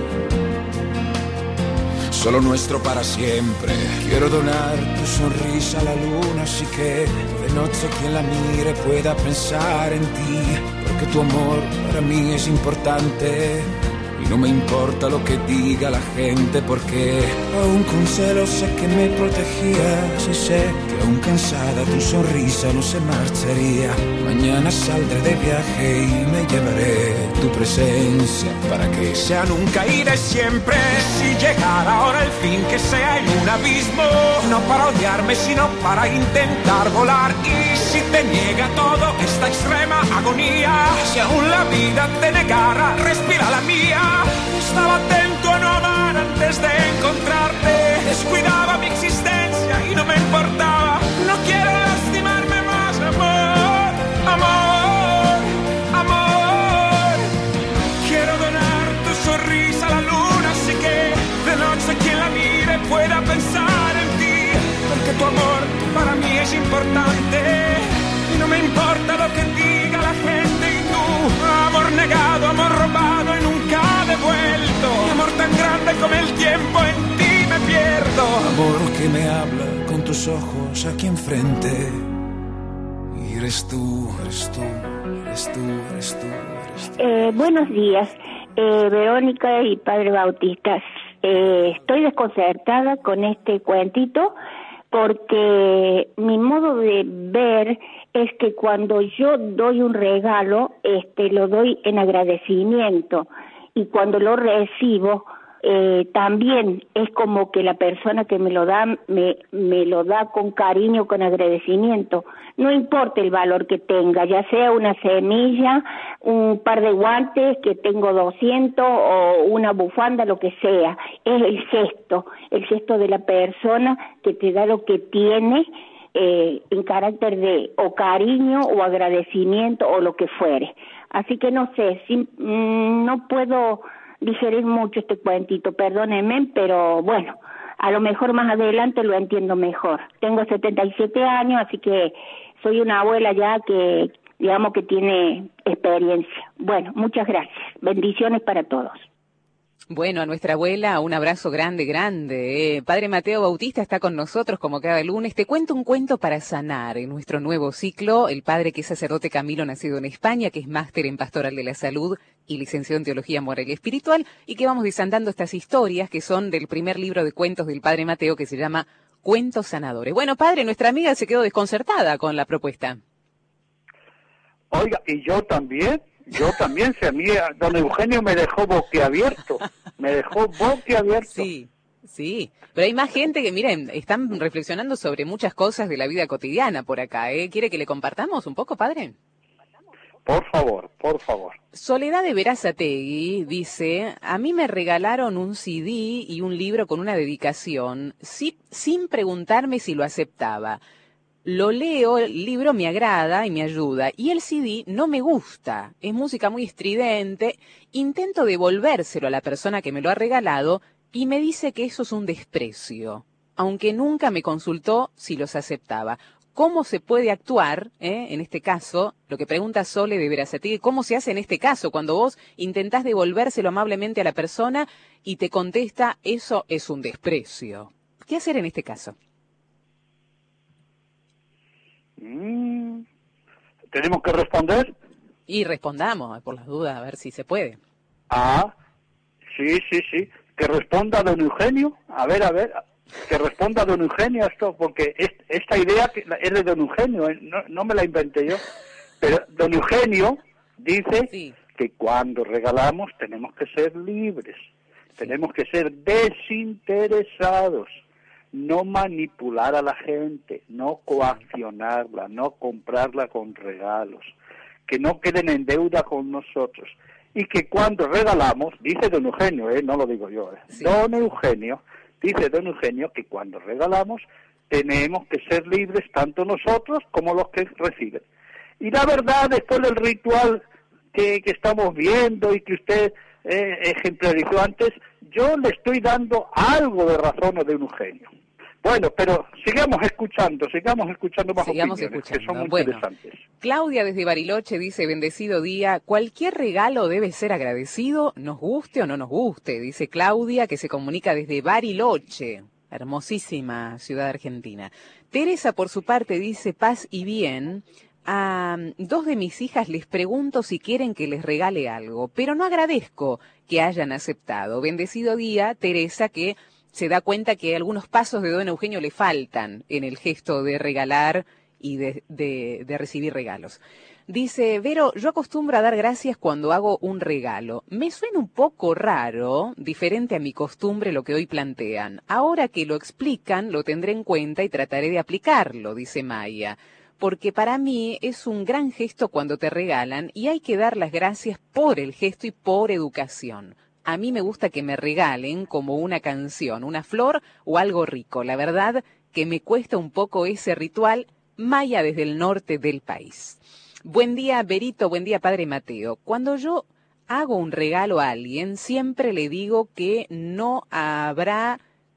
solo nuestro para siempre. Quiero donar tu sonrisa a la luna, así que de noche quien la mire pueda pensar en ti, porque tu amor para mí es importante y no me importa lo que diga la gente, porque aún con celos sé que me protegías y sé que aún cansada tu sonrisa no se marcharía. Mañana saldré de viaje y me llevaré tu presencia para que sea nunca y de siempre. Si llegara ahora el fin, que sea en un abismo, no para odiarme sino para intentar volar. Y si te niega todo esta extrema agonía, si aún la vida te negara, respira la mía. Estaba atento a no amar antes de encontrarte, descuidaba mi existencia y no me importaba. No quiero lastimarme más, amor, amor, amor. Quiero donar tu sonrisa a la luna, así que de noche quien la mire pueda pensar en ti, porque tu amor para mí es importante y no me importa lo que diga la gente. Y tú, amor negado, amor robado y nunca devuelto, mi amor tan grande como el tiempo, en ti me pierdo. Amor que me habla con tu tus ojos aquí enfrente. Y eres tú, eres tú, eres tú, eres tú, eres tú. Eh, buenos días, eh, Verónica y Padre Bautista. Eh, estoy desconcertada con este cuentito porque mi modo de ver es que cuando yo doy un regalo, este, lo doy en agradecimiento, y cuando lo recibo, eh, también es como que la persona que me lo da, me, me lo da con cariño, con agradecimiento. No importa el valor que tenga, ya sea una semilla, un par de guantes que tengo doscientos, o una bufanda, lo que sea. Es el gesto, el gesto de la persona que te da lo que tiene, eh, en carácter de o cariño o agradecimiento o lo que fuere. Así que no sé, si, mmm, no puedo digerir mucho este cuentito, perdónenme, pero bueno, a lo mejor más adelante lo entiendo mejor. Tengo setenta y siete años, así que soy una abuela ya que, digamos, que tiene experiencia. Bueno, muchas gracias. Bendiciones para todos. Bueno, a nuestra abuela un abrazo grande, grande. Eh. Padre Mateo Bautista está con nosotros como cada lunes. Te cuento un cuento para sanar en nuestro nuevo ciclo. El padre, que es sacerdote Camilo, nacido en España, que es máster en Pastoral de la Salud y licenciado en Teología Moral y Espiritual, y que vamos desandando estas historias que son del primer libro de cuentos del padre Mateo, que se llama Cuentos Sanadores. Bueno, padre, nuestra amiga se quedó desconcertada con la propuesta. Oiga, y yo también. Yo también, si a mí, don Eugenio me dejó boquiabierto, me dejó boquiabierto. Sí, sí, pero hay más gente que, miren, están reflexionando sobre muchas cosas de la vida cotidiana por acá, ¿eh? ¿Quiere que le compartamos un poco, padre? Por favor, por favor. Soledad de Berazategui dice, a mí me regalaron un C D y un libro con una dedicación, sí, sin preguntarme si lo aceptaba. Lo leo, el libro me agrada y me ayuda, y el C D no me gusta, es música muy estridente. Intento devolvérselo a la persona que me lo ha regalado y me dice que eso es un desprecio, aunque nunca me consultó si los aceptaba. ¿Cómo se puede actuar, eh, en este caso? Lo que pregunta Sole de Berazategui, ¿cómo se hace en este caso cuando vos intentás devolvérselo amablemente a la persona y te contesta, eso es un desprecio? ¿Qué hacer en este caso? Mm, ¿Tenemos que responder? Y respondamos, por las dudas, a ver si se puede. Ah, sí, sí, sí. Que responda don Eugenio. A ver, a ver. Que responda don Eugenio esto, porque es, esta idea es de don Eugenio, no, no me la inventé yo. Pero don Eugenio dice sí. que cuando regalamos tenemos que ser libres, sí. tenemos que ser desinteresados. No manipular a la gente, no coaccionarla, no comprarla con regalos, que no queden en deuda con nosotros. Y que cuando regalamos, dice don Eugenio, eh, no lo digo yo, eh, sí. don Eugenio, dice don Eugenio que cuando regalamos tenemos que ser libres tanto nosotros como los que reciben. Y la verdad, después del ritual que, que estamos viendo y que usted eh, ejemplarizó antes, yo le estoy dando algo de razón a don Eugenio. Bueno, pero sigamos escuchando, sigamos escuchando más sigamos opiniones, escuchando. que son muy bueno, interesantes. Claudia desde Bariloche dice, bendecido día, cualquier regalo debe ser agradecido, nos guste o no nos guste, dice Claudia, que se comunica desde Bariloche, hermosísima ciudad argentina. Teresa, por su parte, dice, paz y bien. A dos de mis hijas les pregunto si quieren que les regale algo, pero no agradezco que hayan aceptado. Bendecido día, Teresa, que se da cuenta que algunos pasos de don Eugenio le faltan en el gesto de regalar y de, de, de recibir regalos. Dice, Vero, yo acostumbro a dar gracias cuando hago un regalo. Me suena un poco raro, diferente a mi costumbre lo que hoy plantean. Ahora que lo explican, lo tendré en cuenta y trataré de aplicarlo, dice Maya. Porque para mí es un gran gesto cuando te regalan y hay que dar las gracias por el gesto y por educación. A mí me gusta que me regalen como una canción, una flor o algo rico. La verdad que me cuesta un poco ese ritual. Maya desde el norte del país. Buen día, Berito, buen día, Padre Mateo. Cuando yo hago un regalo a alguien, siempre le digo que no habrá,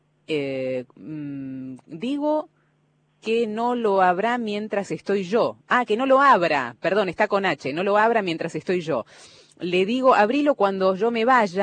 eh, mmm, digo que no lo habrá mientras estoy yo. Ah, que no lo abra, perdón, está con H, no lo abra mientras estoy yo. Le digo, abrilo cuando yo me vaya,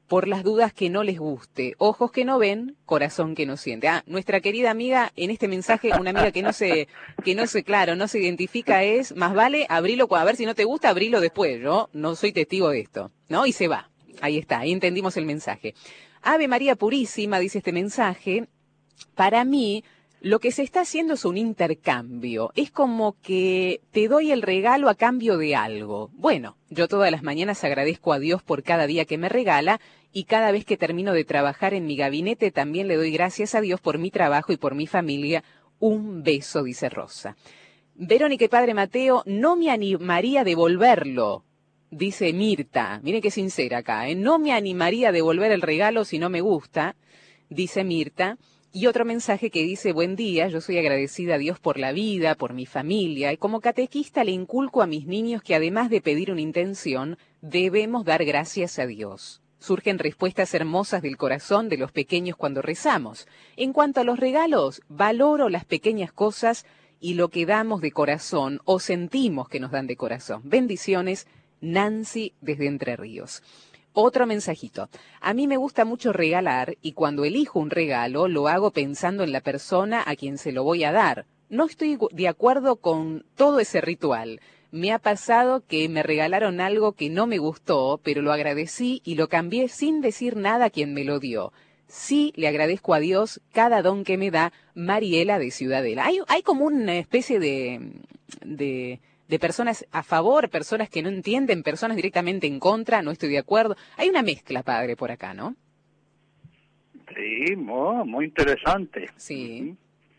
por las dudas que no les guste. Ojos que no ven, corazón que no siente. Ah, nuestra querida amiga, en este mensaje, una amiga que no se, que no se, claro, no se identifica es, más vale abrilo, a ver si no te gusta, abrilo después. Yo no soy testigo de esto, ¿no? Y se va. Ahí está, ahí entendimos el mensaje. Ave María Purísima, dice este mensaje, para mí, lo que se está haciendo es un intercambio. Es como que te doy el regalo a cambio de algo. Bueno, yo todas las mañanas agradezco a Dios por cada día que me regala y cada vez que termino de trabajar en mi gabinete también le doy gracias a Dios por mi trabajo y por mi familia. Un beso, dice Rosa. Verónica y Padre Mateo, no me animaría a devolverlo, dice Mirta. Miren qué sincera acá, ¿eh? No me animaría a devolver el regalo si no me gusta, dice Mirta. Y otro mensaje que dice, buen día, yo soy agradecida a Dios por la vida, por mi familia, y como catequista le inculco a mis niños que además de pedir una intención, debemos dar gracias a Dios. Surgen respuestas hermosas del corazón de los pequeños cuando rezamos. En cuanto a los regalos, valoro las pequeñas cosas y lo que damos de corazón o sentimos que nos dan de corazón. Bendiciones, Nancy desde Entre Ríos. Otro mensajito. A mí me gusta mucho regalar y cuando elijo un regalo lo hago pensando en la persona a quien se lo voy a dar. No estoy de acuerdo con todo ese ritual. Me ha pasado que me regalaron algo que no me gustó, pero lo agradecí y lo cambié sin decir nada a quien me lo dio. Sí, le agradezco a Dios cada don que me da. Mariela de Ciudadela. Hay, hay como una especie de, de, de personas a favor, personas que no entienden, personas directamente en contra, no estoy de acuerdo. Hay una mezcla, padre, por acá, ¿no? Sí, muy, muy interesante. Sí.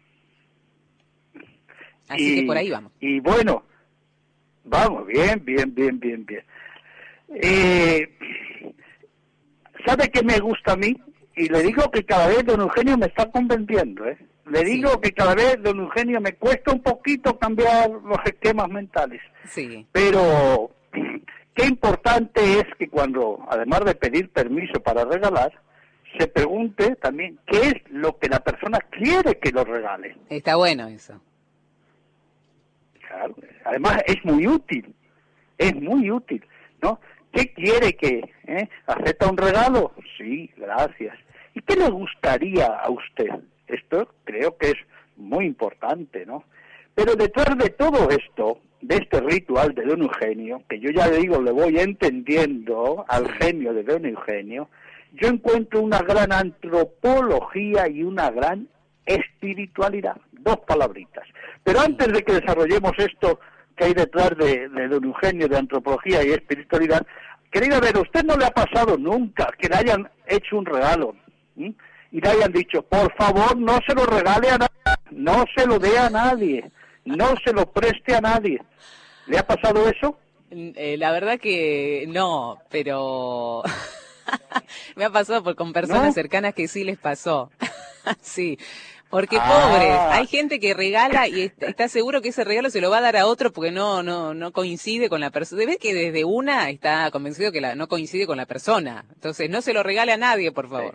Así y, que por ahí vamos. Y bueno, vamos, bien, bien, bien, bien, bien. Eh, ¿Sabe qué me gusta a mí? Y le digo que cada vez don Eugenio me está convenciendo, ¿eh? Le digo sí. que cada vez don Eugenio me cuesta un poquito cambiar los esquemas mentales. Sí. Pero qué importante es que cuando, además de pedir permiso para regalar, se pregunte también qué es lo que la persona quiere que lo regale. Está bueno eso. Claro, además es muy útil, es muy útil, ¿no? ¿Qué quiere que, eh? ¿Acepta un regalo? Sí, gracias. ¿Y qué le gustaría a usted? Esto creo que es muy importante, ¿no? Pero detrás de todo esto, de este ritual de don Eugenio, que yo ya le digo, le voy entendiendo al genio de don Eugenio, yo encuentro una gran antropología y una gran espiritualidad, dos palabritas. Pero antes de que desarrollemos esto que hay detrás de, de don Eugenio, de antropología y espiritualidad, querida ver, ¿a usted no le ha pasado nunca que le hayan hecho un regalo ¿sí? y le hayan dicho, por favor, no se lo regale a nadie, no se lo dé a nadie, no se lo preste a nadie? ¿Le ha pasado eso? Eh, la verdad que no, pero me ha pasado por, con personas ¿No? cercanas que sí les pasó. Sí. Porque ah. pobres, hay gente que regala y está seguro que ese regalo se lo va a dar a otro porque no no no coincide con la persona. Ves que desde una está convencido que la, no coincide con la persona. Entonces, no se lo regale a nadie, por favor.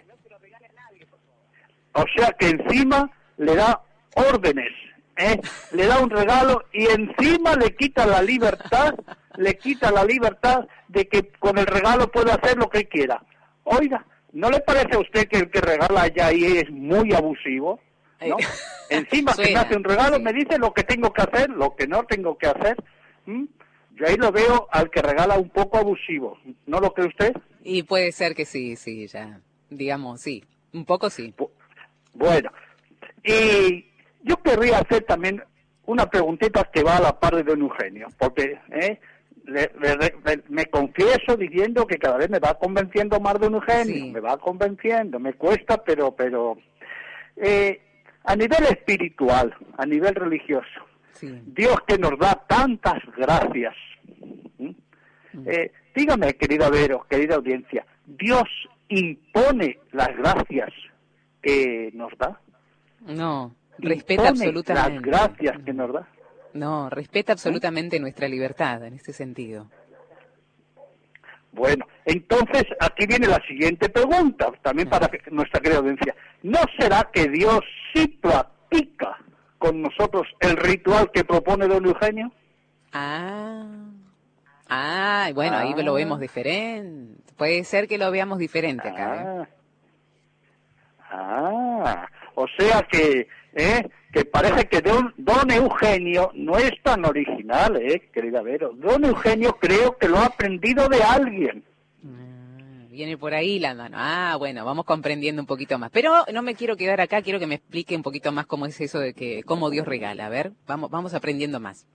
O sea que encima le da órdenes, ¿eh? Le da un regalo y encima le quita la libertad, le quita la libertad de que con el regalo pueda hacer lo que quiera. Oiga, ¿no le parece a usted que el que regala ya ahí es muy abusivo? ¿No? Encima que me hace un regalo, sí. me dice lo que tengo que hacer, lo que no tengo que hacer. ¿Mm? Yo ahí lo veo al que regala un poco abusivo, ¿no lo cree usted? Y puede ser que sí, sí, ya, digamos, sí, un poco sí. Bueno, y yo querría hacer también una preguntita que va a la par de don Eugenio, porque ¿eh? le, le, le, me confieso diciendo que cada vez me va convenciendo más don Eugenio, sí. me va convenciendo, me cuesta, pero... pero eh, a nivel espiritual, a nivel religioso, sí. Dios que nos da tantas gracias. ¿Mm? Mm. Eh, dígame, querida Vero, querida audiencia, ¿Dios impone las gracias que nos da? No, respeta absolutamente. las gracias que nos da. No, respeta absolutamente ¿Eh? nuestra libertad en este sentido. Bueno, entonces aquí viene la siguiente pregunta, también para que, nuestra querida audiencia. ¿No será que Dios sí practica con nosotros el ritual que propone don Eugenio? Ah, Ah, bueno, ah. ahí lo vemos diferente. Puede ser que lo veamos diferente acá. Ah, ah. O sea que, ¿eh? que parece que don, don Eugenio no es tan original, ¿eh, querida Vero? Don Eugenio creo que lo ha aprendido de alguien. Ah, viene por ahí la mano. Ah, bueno, vamos comprendiendo un poquito más. Pero no me quiero quedar acá, quiero que me explique un poquito más cómo es eso de que, cómo Dios regala. A ver, vamos, vamos aprendiendo más.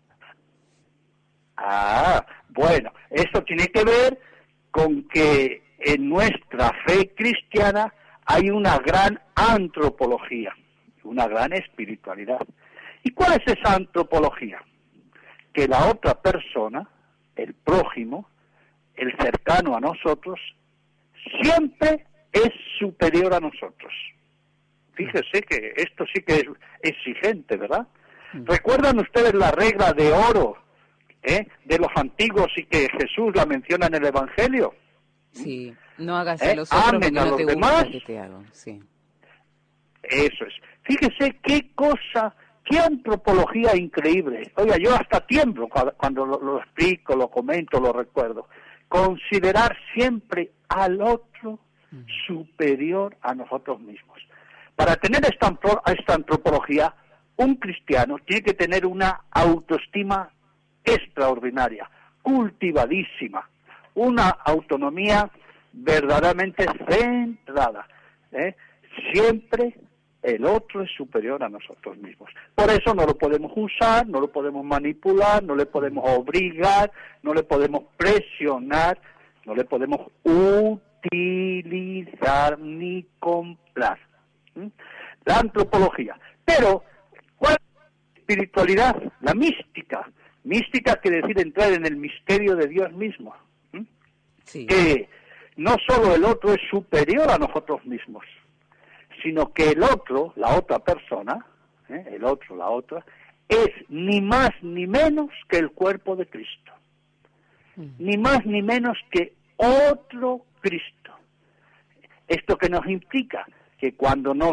Ah, bueno, esto tiene que ver con que en nuestra fe cristiana hay una gran antropología, una gran espiritualidad. ¿Y cuál es esa antropología? Que la otra persona, el prójimo, el cercano a nosotros, siempre es superior a nosotros. Fíjese que esto sí que es exigente, ¿verdad? ¿Recuerdan ustedes la regla de oro ¿eh? de los antiguos y que Jesús la menciona en el Evangelio? Sí, no hagas a los otros lo que no te gusta que te hagan. Sí. Eso es. Fíjese qué cosa, qué antropología increíble. Oiga, yo hasta tiemblo cuando lo, lo explico, lo comento, lo recuerdo. Considerar siempre al otro uh-huh. superior a nosotros mismos. Para tener esta, esta antropología, un cristiano tiene que tener una autoestima extraordinaria, cultivadísima, una autonomía verdaderamente centrada. ¿eh? Siempre el otro es superior a nosotros mismos. Por eso no lo podemos usar, no lo podemos manipular, no le podemos obligar, no le podemos presionar, no le podemos utilizar ni comprar. ¿Mm? La antropología. Pero, ¿cuál es la espiritualidad? La mística. Mística quiere decir entrar en el misterio de Dios mismo. ¿Mm? Sí. Que no solo el otro es superior a nosotros mismos, sino que el otro, la otra persona, ¿eh? el otro, la otra, es ni más ni menos que el cuerpo de Cristo. Mm. Ni más ni menos que otro Cristo. ¿Esto que nos implica? Que cuando nos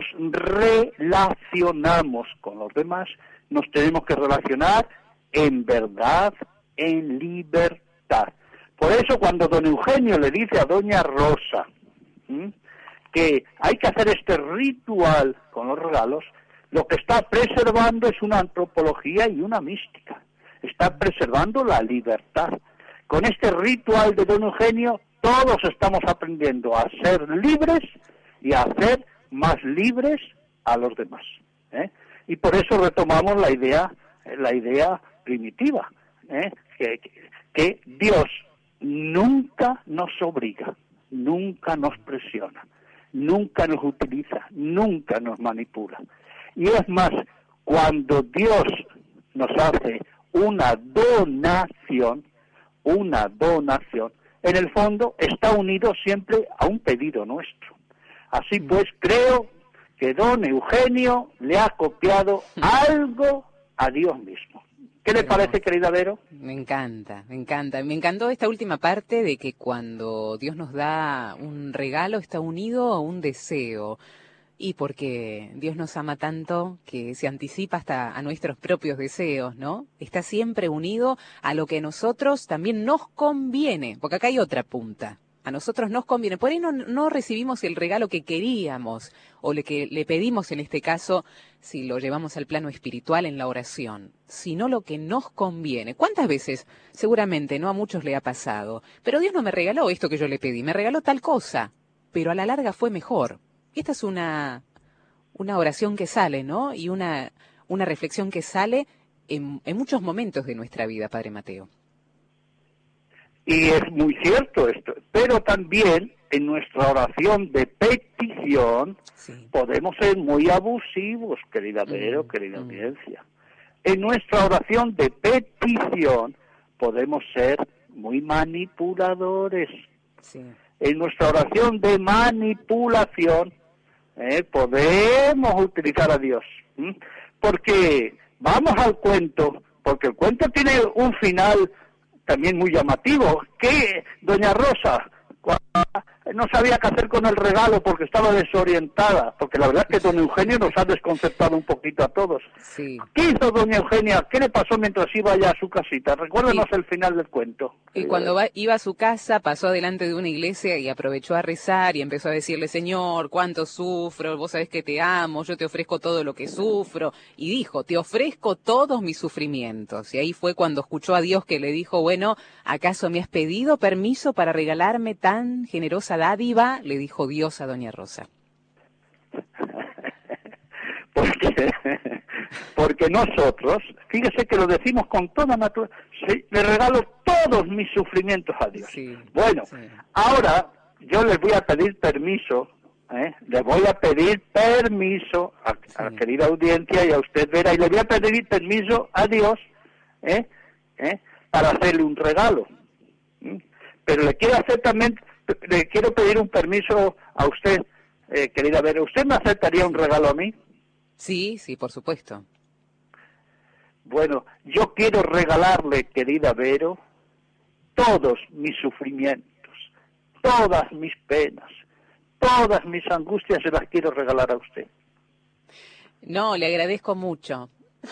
relacionamos con los demás, nos tenemos que relacionar en verdad, en libertad. Por eso cuando don Eugenio le dice a doña Rosa ¿m? que hay que hacer este ritual con los regalos, lo que está preservando es una antropología y una mística. Está preservando la libertad. Con este ritual de don Eugenio, todos estamos aprendiendo a ser libres y a hacer más libres a los demás. ¿eh? Y por eso retomamos la idea, la idea primitiva, ¿eh? que, que Dios nunca nos obliga, nunca nos presiona, nunca nos utiliza, nunca nos manipula. Y es más, cuando Dios nos hace una donación, una donación, en el fondo está unido siempre a un pedido nuestro. Así pues, creo que don Eugenio le ha copiado algo a Dios mismo. ¿Qué le parece, querida Vero? Me encanta, me encanta. Me encantó esta última parte de que cuando Dios nos da un regalo está unido a un deseo. Y porque Dios nos ama tanto que se anticipa hasta a nuestros propios deseos, ¿no? Está siempre unido a lo que a nosotros también nos conviene, porque acá hay otra punta. A nosotros nos conviene. Por ahí no, no recibimos el regalo que queríamos o le que le pedimos en este caso, si lo llevamos al plano espiritual en la oración, sino lo que nos conviene. ¿Cuántas veces? Seguramente, no a muchos le ha pasado. Pero Dios no me regaló esto que yo le pedí, me regaló tal cosa, pero a la larga fue mejor. Esta es una, una oración que sale, ¿no? Y una, una reflexión que sale en, en muchos momentos de nuestra vida, Padre Mateo. Y es muy cierto esto, pero también en nuestra oración de petición sí. podemos ser muy abusivos, querida Vero, mm, querida mm. audiencia. En nuestra oración de petición podemos ser muy manipuladores. Sí. En nuestra oración de manipulación eh, podemos utilizar a Dios. ¿m? Porque vamos al cuento, porque el cuento tiene un final también muy llamativo, que doña Rosa, cuando no sabía qué hacer con el regalo porque estaba desorientada, porque la verdad es que don Eugenio nos ha desconcertado un poquito a todos. Sí. ¿Qué hizo doña Eugenia? ¿Qué le pasó mientras iba allá a su casita? Recuérdanos Sí. el final del cuento. Y cuando va, iba a su casa, pasó delante de una iglesia y aprovechó a rezar y empezó a decirle, Señor, cuánto sufro, vos sabés que te amo, yo te ofrezco todo lo que sufro. Y dijo, te ofrezco todos mis sufrimientos. Y ahí fue cuando escuchó a Dios que le dijo, bueno, ¿acaso me has pedido permiso para regalarme tan generosa dádiva? Le dijo Dios a doña Rosa. Porque, porque nosotros, fíjese que lo decimos con toda naturaleza, sí, le regalo todos mis sufrimientos a Dios. Sí, bueno, sí. Ahora yo les voy a pedir permiso, ¿eh? les voy a pedir permiso a, sí. a la querida audiencia y a usted, Vera, y le voy a pedir permiso a Dios ¿eh? ¿Eh? para hacerle un regalo. ¿Mm? Pero le quiero hacer también, le quiero pedir un permiso a usted, eh, querida Vera. ¿Usted me aceptaría un regalo a mí? Sí, sí, por supuesto. Bueno, yo quiero regalarle, querida Vero, todos mis sufrimientos, todas mis penas, todas mis angustias se las quiero regalar a usted. No, le agradezco mucho.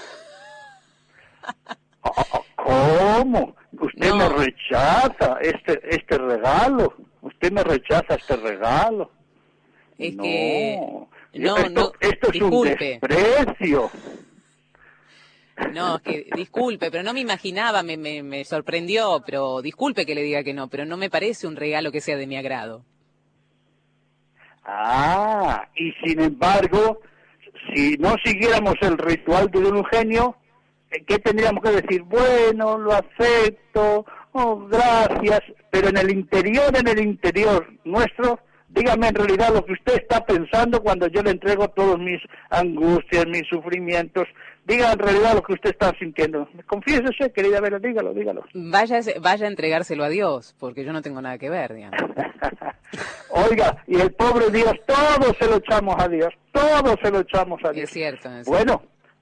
¿Cómo? Usted no. me rechaza este este regalo. Usted me rechaza este regalo. Es no. que... No, esto, no, esto es disculpe. un desprecio. No, es que disculpe, pero no me imaginaba, me, me, me sorprendió, pero disculpe que le diga que no, pero no me parece un regalo que sea de mi agrado. Ah, y sin embargo, si no siguiéramos el ritual de don Eugenio, ¿qué tendríamos que decir? Bueno, lo acepto, oh, gracias, pero en el interior, en el interior nuestro, dígame en realidad lo que usted está pensando cuando yo le entrego todos mis angustias, mis sufrimientos. Diga en realidad lo que usted está sintiendo. Confiésese, querida Vera, dígalo, dígalo. Vaya, vaya a entregárselo a Dios, porque yo no tengo nada que ver, digamos. Oiga, y el pobre Dios, todo se lo echamos a Dios, todo se lo echamos a Dios. Es cierto. Es bueno,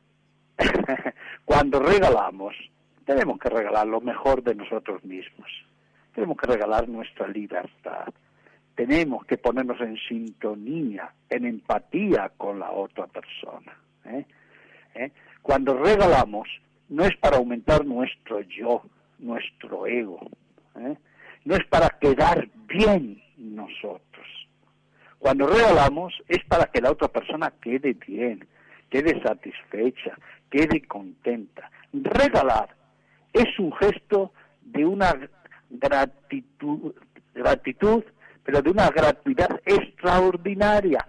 cuando regalamos, tenemos que regalar lo mejor de nosotros mismos. Tenemos que regalar nuestra libertad. Tenemos que ponernos en sintonía, en empatía con la otra persona. ¿eh? ¿Eh? Cuando regalamos, no es para aumentar nuestro yo, nuestro ego. ¿eh? No es para quedar bien nosotros. Cuando regalamos, es para que la otra persona quede bien, quede satisfecha, quede contenta. Regalar es un gesto de una gratitud, gratitud pero de una gratuidad extraordinaria,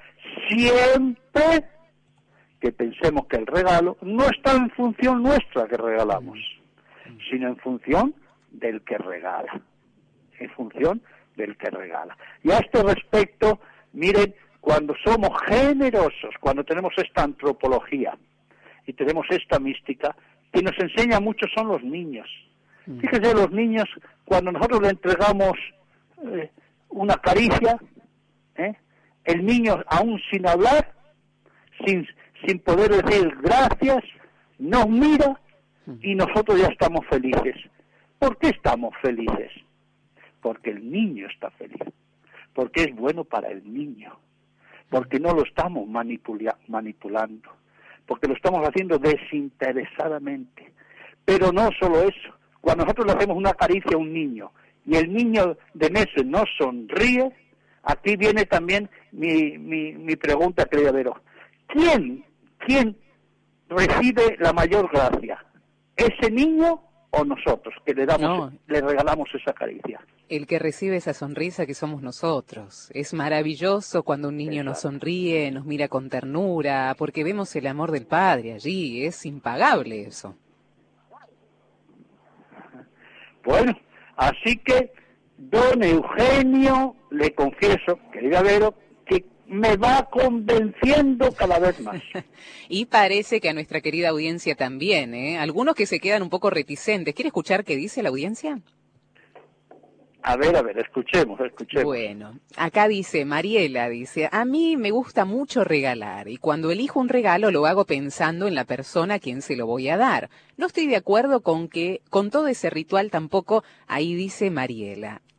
siempre que pensemos que el regalo no está en función nuestra que regalamos, sino en función del que regala, en función del que regala. Y a este respecto, miren, cuando somos generosos, cuando tenemos esta antropología y tenemos esta mística, que nos enseña mucho son los niños. Fíjense, los niños, cuando nosotros le entregamos eh, una caricia, ¿eh? el niño, aún sin hablar, sin, sin poder decir gracias, nos mira y nosotros ya estamos felices. ¿Por qué estamos felices? Porque el niño está feliz, porque es bueno para el niño, porque no lo estamos manipula- manipulando, porque lo estamos haciendo desinteresadamente. Pero no solo eso, cuando nosotros le hacemos una caricia a un niño, y el niño de meses no sonríe, aquí viene también mi, mi, mi pregunta, querida Vero. ¿Quién, quién recibe la mayor gracia? ¿Ese niño o nosotros, que le damos, No. le regalamos esa caricia? El que recibe esa sonrisa que somos nosotros. Es maravilloso cuando un niño nos sonríe, nos mira con ternura, porque vemos el amor del Padre allí. Es impagable eso. Bueno, así que, don Eugenio, le confieso, querida Vero, que me va convenciendo cada vez más. Y parece que a nuestra querida audiencia también, ¿eh? Algunos que se quedan un poco reticentes. ¿Quiere escuchar qué dice la audiencia? A ver, a ver, escuchemos, escuchemos. Bueno, acá dice, Mariela dice, a mí me gusta mucho regalar y cuando elijo un regalo lo hago pensando en la persona a quien se lo voy a dar. No estoy de acuerdo con que, con todo ese ritual tampoco, ahí dice Mariela.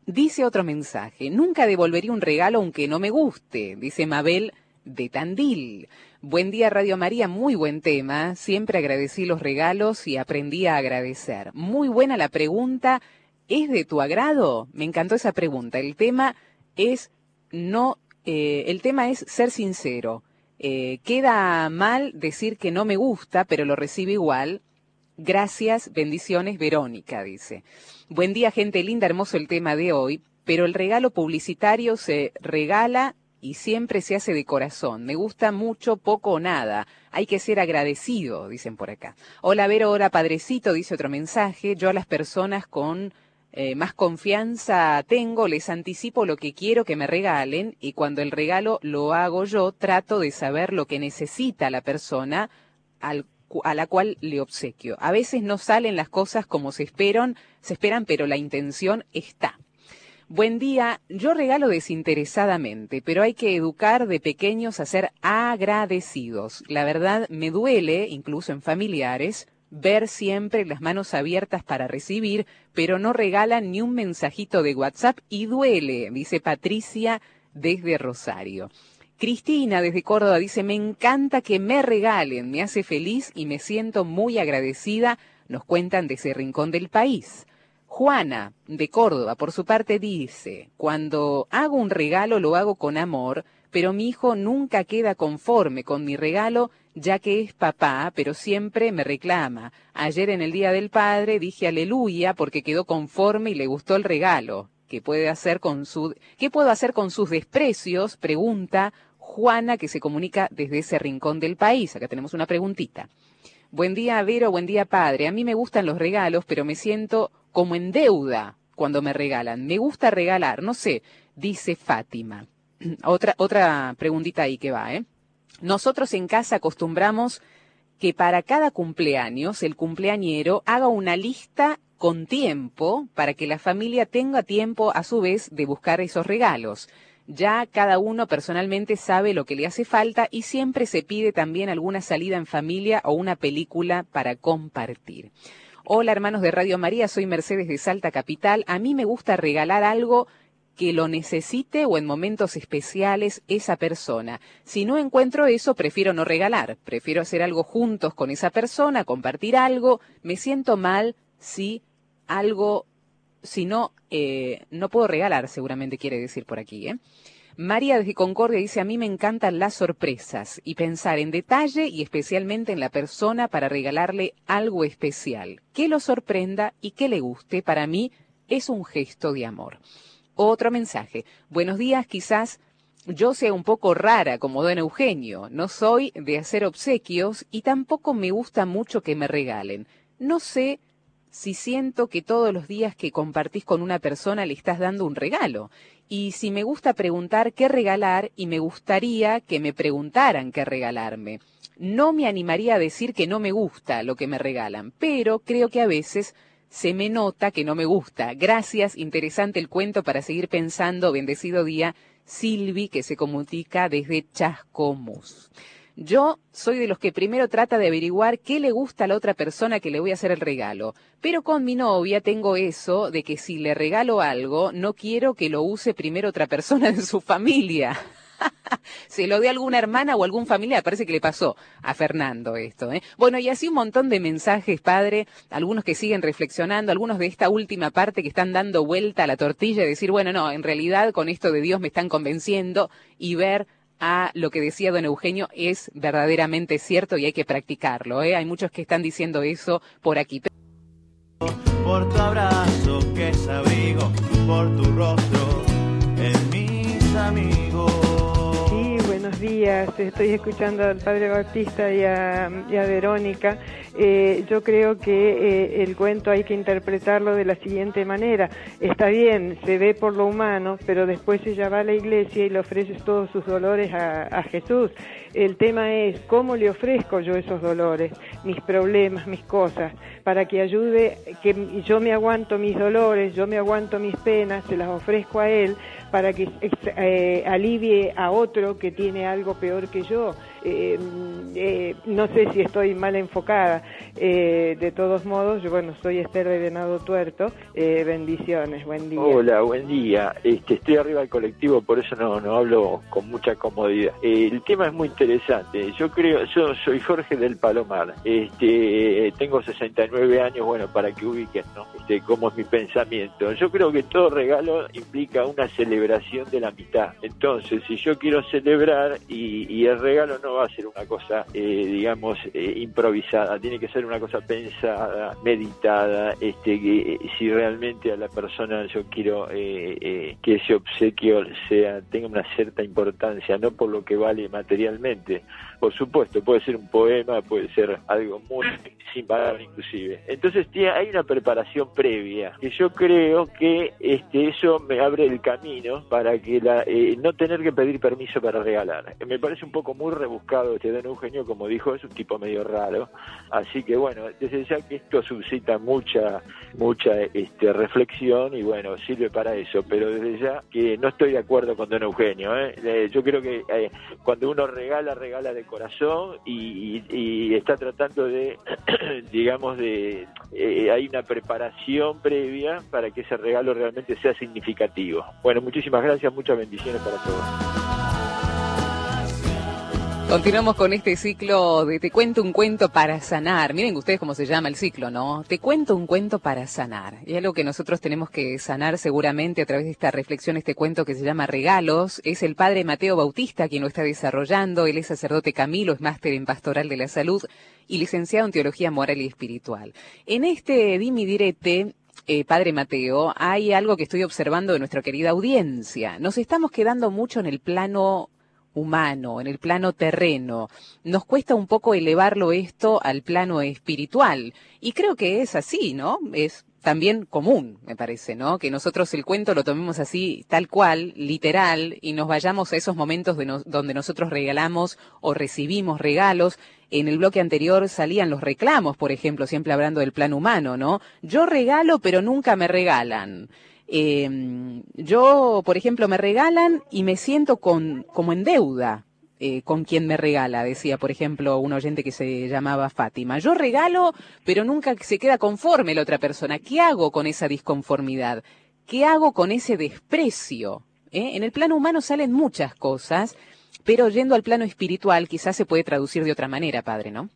Dice otro mensaje, nunca devolvería un regalo aunque no me guste, dice Mabel de Tandil. Buen día Radio María, muy buen tema, siempre agradecí los regalos y aprendí a agradecer. Muy buena la pregunta, ¿es de tu agrado? Me encantó esa pregunta, el tema es no, eh, el tema es ser sincero. Eh, queda mal decir que no me gusta, pero lo recibo igual. Gracias, bendiciones, Verónica, dice. Buen día, gente linda, hermoso el tema de hoy, pero el regalo publicitario se regala y siempre se hace de corazón. Me gusta mucho, poco o nada. Hay que ser agradecido, dicen por acá. Hola, Vero, hola, padrecito, dice otro mensaje. Yo a las personas con eh, más confianza tengo, les anticipo lo que quiero que me regalen y cuando el regalo lo hago yo, trato de saber lo que necesita la persona al a la cual le obsequio. A veces no salen las cosas como se esperan, se esperan, pero la intención está. Buen día, yo regalo desinteresadamente, pero hay que educar de pequeños a ser agradecidos. La verdad me duele, incluso en familiares, ver siempre las manos abiertas para recibir, pero no regalan ni un mensajito de WhatsApp y duele, dice Patricia desde Rosario. Cristina desde Córdoba dice, me encanta que me regalen, me hace feliz y me siento muy agradecida, nos cuentan de ese rincón del país. Juana de Córdoba, por su parte, dice, cuando hago un regalo lo hago con amor, pero mi hijo nunca queda conforme con mi regalo, ya que es papá, pero siempre me reclama. Ayer en el Día del Padre dije aleluya porque quedó conforme y le gustó el regalo. ¿Qué puede hacer con su, ¿Qué puedo hacer con sus desprecios? Pregunta Juana, que se comunica desde ese rincón del país. Acá tenemos una preguntita. Buen día, Vero, buen día, padre. A mí me gustan los regalos, pero me siento como en deuda cuando me regalan. Me gusta regalar, no sé, dice Fátima. Otra, otra preguntita ahí que va, ¿eh? Nosotros en casa acostumbramos que para cada cumpleaños el cumpleañero haga una lista con tiempo para que la familia tenga tiempo a su vez de buscar esos regalos. Ya cada uno personalmente sabe lo que le hace falta y siempre se pide también alguna salida en familia o una película para compartir. Hola hermanos de Radio María, soy Mercedes de Salta Capital. A mí me gusta regalar algo que lo necesite o en momentos especiales esa persona. Si no encuentro eso, prefiero no regalar. Prefiero hacer algo juntos con esa persona, compartir algo. Me siento mal si algo, si no, eh, no puedo regalar, seguramente quiere decir por aquí, ¿eh? María desde Concordia dice, a mí me encantan las sorpresas y pensar en detalle y especialmente en la persona para regalarle algo especial, que lo sorprenda y que le guste. Para mí es un gesto de amor. Otro mensaje. Buenos días, quizás yo sea un poco rara como don Eugenio. No soy de hacer obsequios y tampoco me gusta mucho que me regalen. No sé si siento que todos los días que compartís con una persona le estás dando un regalo. Y si me gusta preguntar qué regalar y me gustaría que me preguntaran qué regalarme. No me animaría a decir que no me gusta lo que me regalan, pero creo que a veces se me nota que no me gusta. Gracias, interesante el cuento para seguir pensando. Bendecido día, Silvi, que se comunica desde Chascomús. Yo soy de los que primero trata de averiguar qué le gusta a la otra persona que le voy a hacer el regalo. Pero con mi novia tengo eso de que si le regalo algo, no quiero que lo use primero otra persona de su familia. Se lo dé a alguna hermana o algún familiar, parece que le pasó a Fernando esto, ¿eh? Bueno, y así un montón de mensajes, padre, algunos que siguen reflexionando, algunos de esta última parte que están dando vuelta a la tortilla y decir, bueno, no, en realidad con esto de Dios me están convenciendo y ver a lo que decía don Eugenio es verdaderamente cierto y hay que practicarlo, ¿eh? Hay muchos que están diciendo eso por aquí. Por tu abrazo que es abrigo, por tu rostro en mis amigos. Sí, buenos días, estoy escuchando al padre Bautista y a, y a Verónica. Eh, yo creo que eh, el cuento hay que interpretarlo de la siguiente manera. Está bien, se ve por lo humano, pero después ella va a la iglesia y le ofrece todos sus dolores a, a Jesús. El tema es, ¿cómo le ofrezco yo esos dolores, mis problemas, mis cosas? Para que ayude, que yo me aguanto mis dolores, yo me aguanto mis penas, se las ofrezco a Él, para que eh, alivie a otro que tiene algo peor que yo. Eh, eh, no sé si estoy mal enfocada. Eh, de todos modos, yo, bueno, soy Esther de Venado Tuerto. Eh, bendiciones, buen día. Hola, buen día. Este, estoy arriba del colectivo, por eso no, no hablo con mucha comodidad. Eh, el tema es muy interesante. Yo creo, yo soy Jorge del Palomar. Este, tengo sesenta y nueve años, bueno, para que ubiquen, ¿no? Este, cómo es mi pensamiento. Yo creo que todo regalo implica una celebración de la mitad. Entonces, si yo quiero celebrar y, y el regalo no va a ser una cosa, eh, digamos, eh, improvisada, tiene que ser una cosa pensada, meditada, este, que si realmente a la persona yo quiero eh, eh, que ese obsequio sea tenga una cierta importancia, no por lo que vale materialmente. Por supuesto, puede ser un poema, puede ser algo muy sin valor inclusive. Entonces tiene, hay una preparación previa, que yo creo que este eso me abre el camino para que la eh, no tener que pedir permiso para regalar. Me parece un poco muy rebuscado este don Eugenio, como dijo, es un tipo medio raro. Así que bueno, desde ya que esto suscita mucha, mucha este, reflexión y bueno, sirve para eso, pero desde ya que no estoy de acuerdo con don Eugenio, ¿eh? Eh, yo creo que eh, cuando uno regala, regala de corazón y, y, y está tratando de, digamos, de eh, hay una preparación previa para que ese regalo realmente sea significativo. Bueno, muchísimas gracias, muchas bendiciones para todos. Continuamos con este ciclo de Te cuento un cuento para sanar. Miren ustedes cómo se llama el ciclo, ¿no? Te cuento un cuento para sanar. Y algo que nosotros tenemos que sanar seguramente a través de esta reflexión, este cuento que se llama Regalos, es el padre Mateo Bautista quien lo está desarrollando. Él es sacerdote Camilo, es máster en Pastoral de la Salud y licenciado en Teología Moral y Espiritual. En este Dimi Direte, Eh, Padre Mateo, hay algo que estoy observando de nuestra querida audiencia. Nos estamos quedando mucho en el plano humano, en el plano terreno. Nos cuesta un poco elevarlo esto al plano espiritual. Y creo que es así, ¿no? Es también común, me parece, ¿no? Que nosotros el cuento lo tomemos así, tal cual, literal, y nos vayamos a esos momentos de no, donde nosotros regalamos o recibimos regalos. En el bloque anterior salían los reclamos, por ejemplo, siempre hablando del plano humano, ¿no? Yo regalo, pero nunca me regalan. Eh, yo, por ejemplo, me regalan y me siento con, como en deuda eh, con quien me regala, decía, por ejemplo, un oyente que se llamaba Fátima. Yo regalo, pero nunca se queda conforme la otra persona. ¿Qué hago con esa disconformidad? ¿Qué hago con ese desprecio? ¿Eh? En el plano humano salen muchas cosas, pero yendo al plano espiritual quizás se puede traducir de otra manera, padre, ¿no?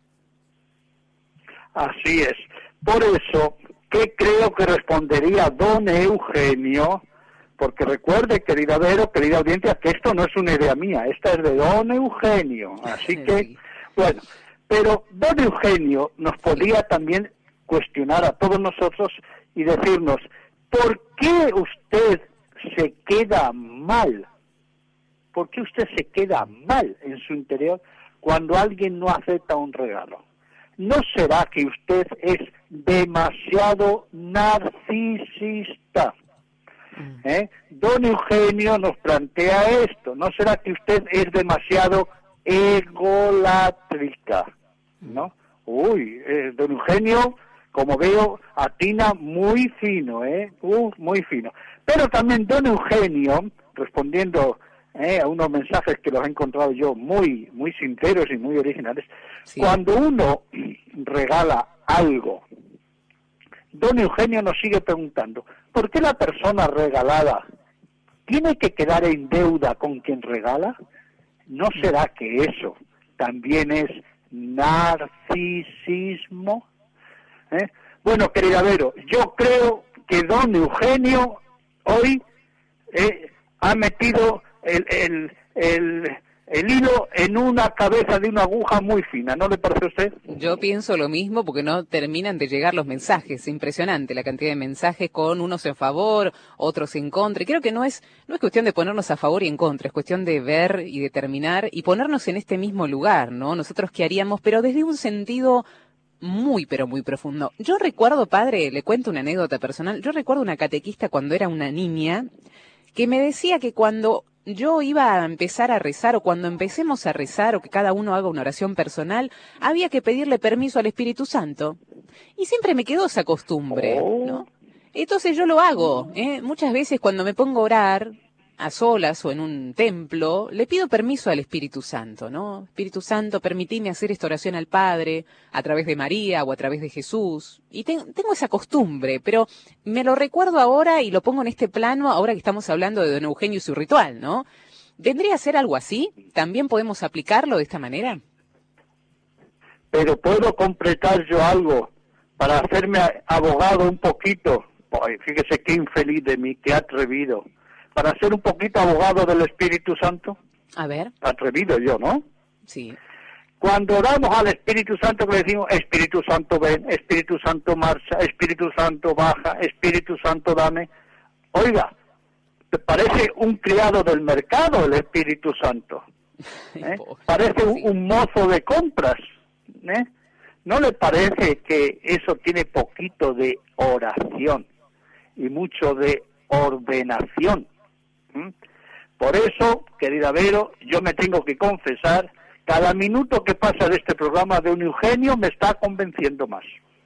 Así es. Por eso, ¿qué creo que respondería don Eugenio? Porque recuerde, querida Vero, querida audiencia, que esto no es una idea mía, esta es de don Eugenio. Así que, bueno, pero don Eugenio nos podría también cuestionar a todos nosotros y decirnos, ¿por qué usted se queda mal? ¿Por qué usted se queda mal en su interior cuando alguien no acepta un regalo? ¿No será que usted es demasiado narcisista? ¿Eh? Don Eugenio nos plantea esto. ¿No será que usted es demasiado egolátrica? ¿No? Uy, eh, don Eugenio, como veo, atina muy fino, ¿eh? Uh, muy fino. Pero también don Eugenio, respondiendo eh, a unos mensajes que los he encontrado yo muy, muy sinceros y muy originales, sí. Cuando uno regala algo, don Eugenio nos sigue preguntando, ¿por qué la persona regalada tiene que quedar en deuda con quien regala? ¿No será que eso también es narcisismo? ¿Eh? Bueno, querida Vero, yo creo que don Eugenio hoy eh, ha metido el, el, el, el hilo en una cabeza de una aguja muy fina, ¿no le parece a usted? Yo pienso lo mismo porque no terminan de llegar los mensajes, impresionante la cantidad de mensajes con unos en favor, otros en contra, y creo que no es, no es cuestión de ponernos a favor y en contra, es cuestión de ver y determinar y ponernos en este mismo lugar, ¿no? Nosotros qué haríamos, pero desde un sentido muy, pero muy profundo. Yo recuerdo, padre, le cuento una anécdota personal, yo recuerdo una catequista cuando era una niña que me decía que cuando yo iba a empezar a rezar o cuando empecemos a rezar o que cada uno haga una oración personal, había que pedirle permiso al Espíritu Santo. Y siempre me quedó esa costumbre, ¿no? Entonces yo lo hago, ¿eh? Muchas veces cuando me pongo a orar, a solas o en un templo, le pido permiso al Espíritu Santo, ¿no? Espíritu Santo, permitime hacer esta oración al Padre a través de María o a través de Jesús. Y ten, tengo esa costumbre, pero me lo recuerdo ahora y lo pongo en este plano ahora que estamos hablando de don Eugenio y su ritual, ¿no? ¿Vendría a ser algo así? ¿También podemos aplicarlo de esta manera? Pero puedo completar yo algo para hacerme abogado un poquito. Ay, fíjese qué infeliz de mí, qué atrevido. Para ser un poquito abogado del Espíritu Santo. A ver. Atrevido yo, ¿no? Sí. Cuando oramos al Espíritu Santo, que le decimos, Espíritu Santo ven, Espíritu Santo marcha, Espíritu Santo baja, Espíritu Santo dame. Oiga, ¿te parece un criado del mercado el Espíritu Santo? ¿Eh? Parece un, un mozo de compras. ¿Eh? ¿No le parece que eso tiene poquito de oración y mucho de ordenación? ¿Mm? Por eso, querida Vero, yo me tengo que confesar, cada minuto que pasa de este programa de un Eugenio me está convenciendo más.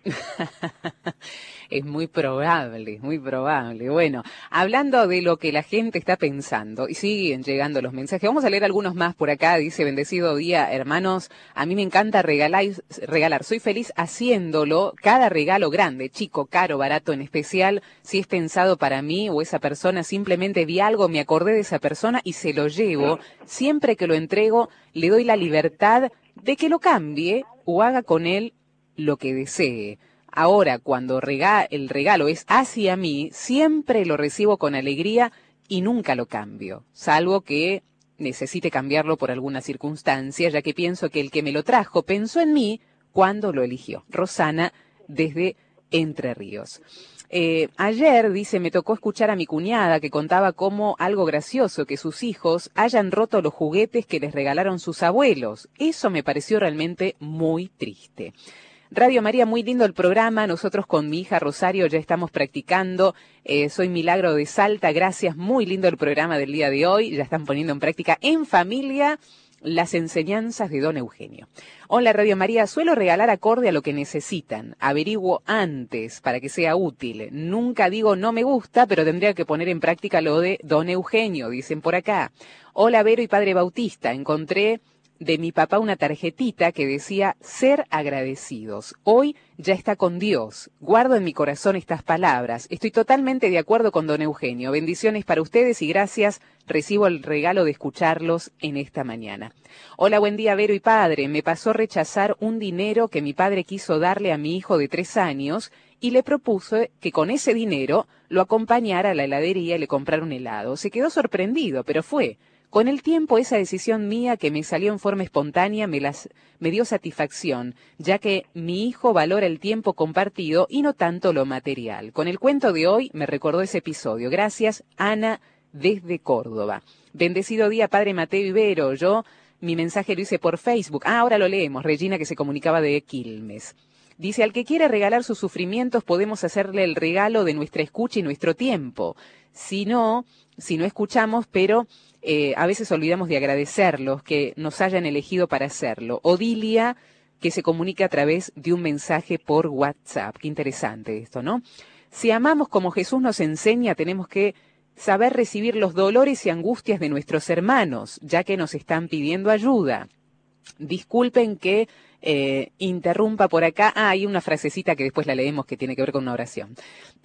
Es muy probable, muy probable. Bueno, hablando de lo que la gente está pensando, y siguen llegando los mensajes, vamos a leer algunos más por acá. Dice, bendecido día, hermanos, a mí me encanta regalar, regalar, soy feliz haciéndolo, cada regalo grande, chico, caro, barato, en especial, si es pensado para mí o esa persona, simplemente vi algo, me acordé de esa persona y se lo llevo. Siempre que lo entrego, le doy la libertad de que lo cambie o haga con él lo que desee. Ahora, cuando rega el regalo es hacia mí, siempre lo recibo con alegría y nunca lo cambio, salvo que necesite cambiarlo por alguna circunstancia, ya que pienso que el que me lo trajo pensó en mí cuando lo eligió. Rosana, desde Entre Ríos. Eh, ayer, dice, me tocó escuchar a mi cuñada que contaba cómo algo gracioso que sus hijos hayan roto los juguetes que les regalaron sus abuelos. Eso me pareció realmente muy triste. Radio María, muy lindo el programa. Nosotros con mi hija Rosario ya estamos practicando. Eh, soy Milagro de Salta. Gracias, muy lindo el programa del día de hoy. Ya están poniendo en práctica en familia las enseñanzas de don Eugenio. Hola Radio María, suelo regalar acorde a lo que necesitan. Averiguo antes para que sea útil. Nunca digo no me gusta, pero tendría que poner en práctica lo de don Eugenio, dicen por acá. Hola Vero y Padre Bautista, encontré de mi papá una tarjetita que decía ser agradecidos. Hoy ya está con Dios. Guardo en mi corazón estas palabras. Estoy totalmente de acuerdo con don Eugenio. Bendiciones para ustedes y gracias. Recibo el regalo de escucharlos en esta mañana. Hola, buen día, Vero y Padre. Me pasó rechazar un dinero que mi padre quiso darle a mi hijo de tres años y le propuso que con ese dinero lo acompañara a la heladería y le comprara un helado. Se quedó sorprendido, pero fue. Con el tiempo, esa decisión mía que me salió en forma espontánea me, las, me dio satisfacción, ya que mi hijo valora el tiempo compartido y no tanto lo material. Con el cuento de hoy me recordó ese episodio. Gracias, Ana, desde Córdoba. Bendecido día, Padre Mateo Ibero. Yo, mi mensaje lo hice por Facebook. Ah, ahora lo leemos. Regina, que se comunicaba de Quilmes. Dice, al que quiera regalar sus sufrimientos, podemos hacerle el regalo de nuestra escucha y nuestro tiempo. Si no, si no escuchamos, pero... Eh, a veces olvidamos de agradecerlos que nos hayan elegido para hacerlo. Odilia, que se comunica a través de un mensaje por WhatsApp. Qué interesante esto, ¿no? Si amamos como Jesús nos enseña, tenemos que saber recibir los dolores y angustias de nuestros hermanos, ya que nos están pidiendo ayuda. Disculpen que eh, interrumpa por acá. Ah, hay una frasecita que después la leemos que tiene que ver con una oración.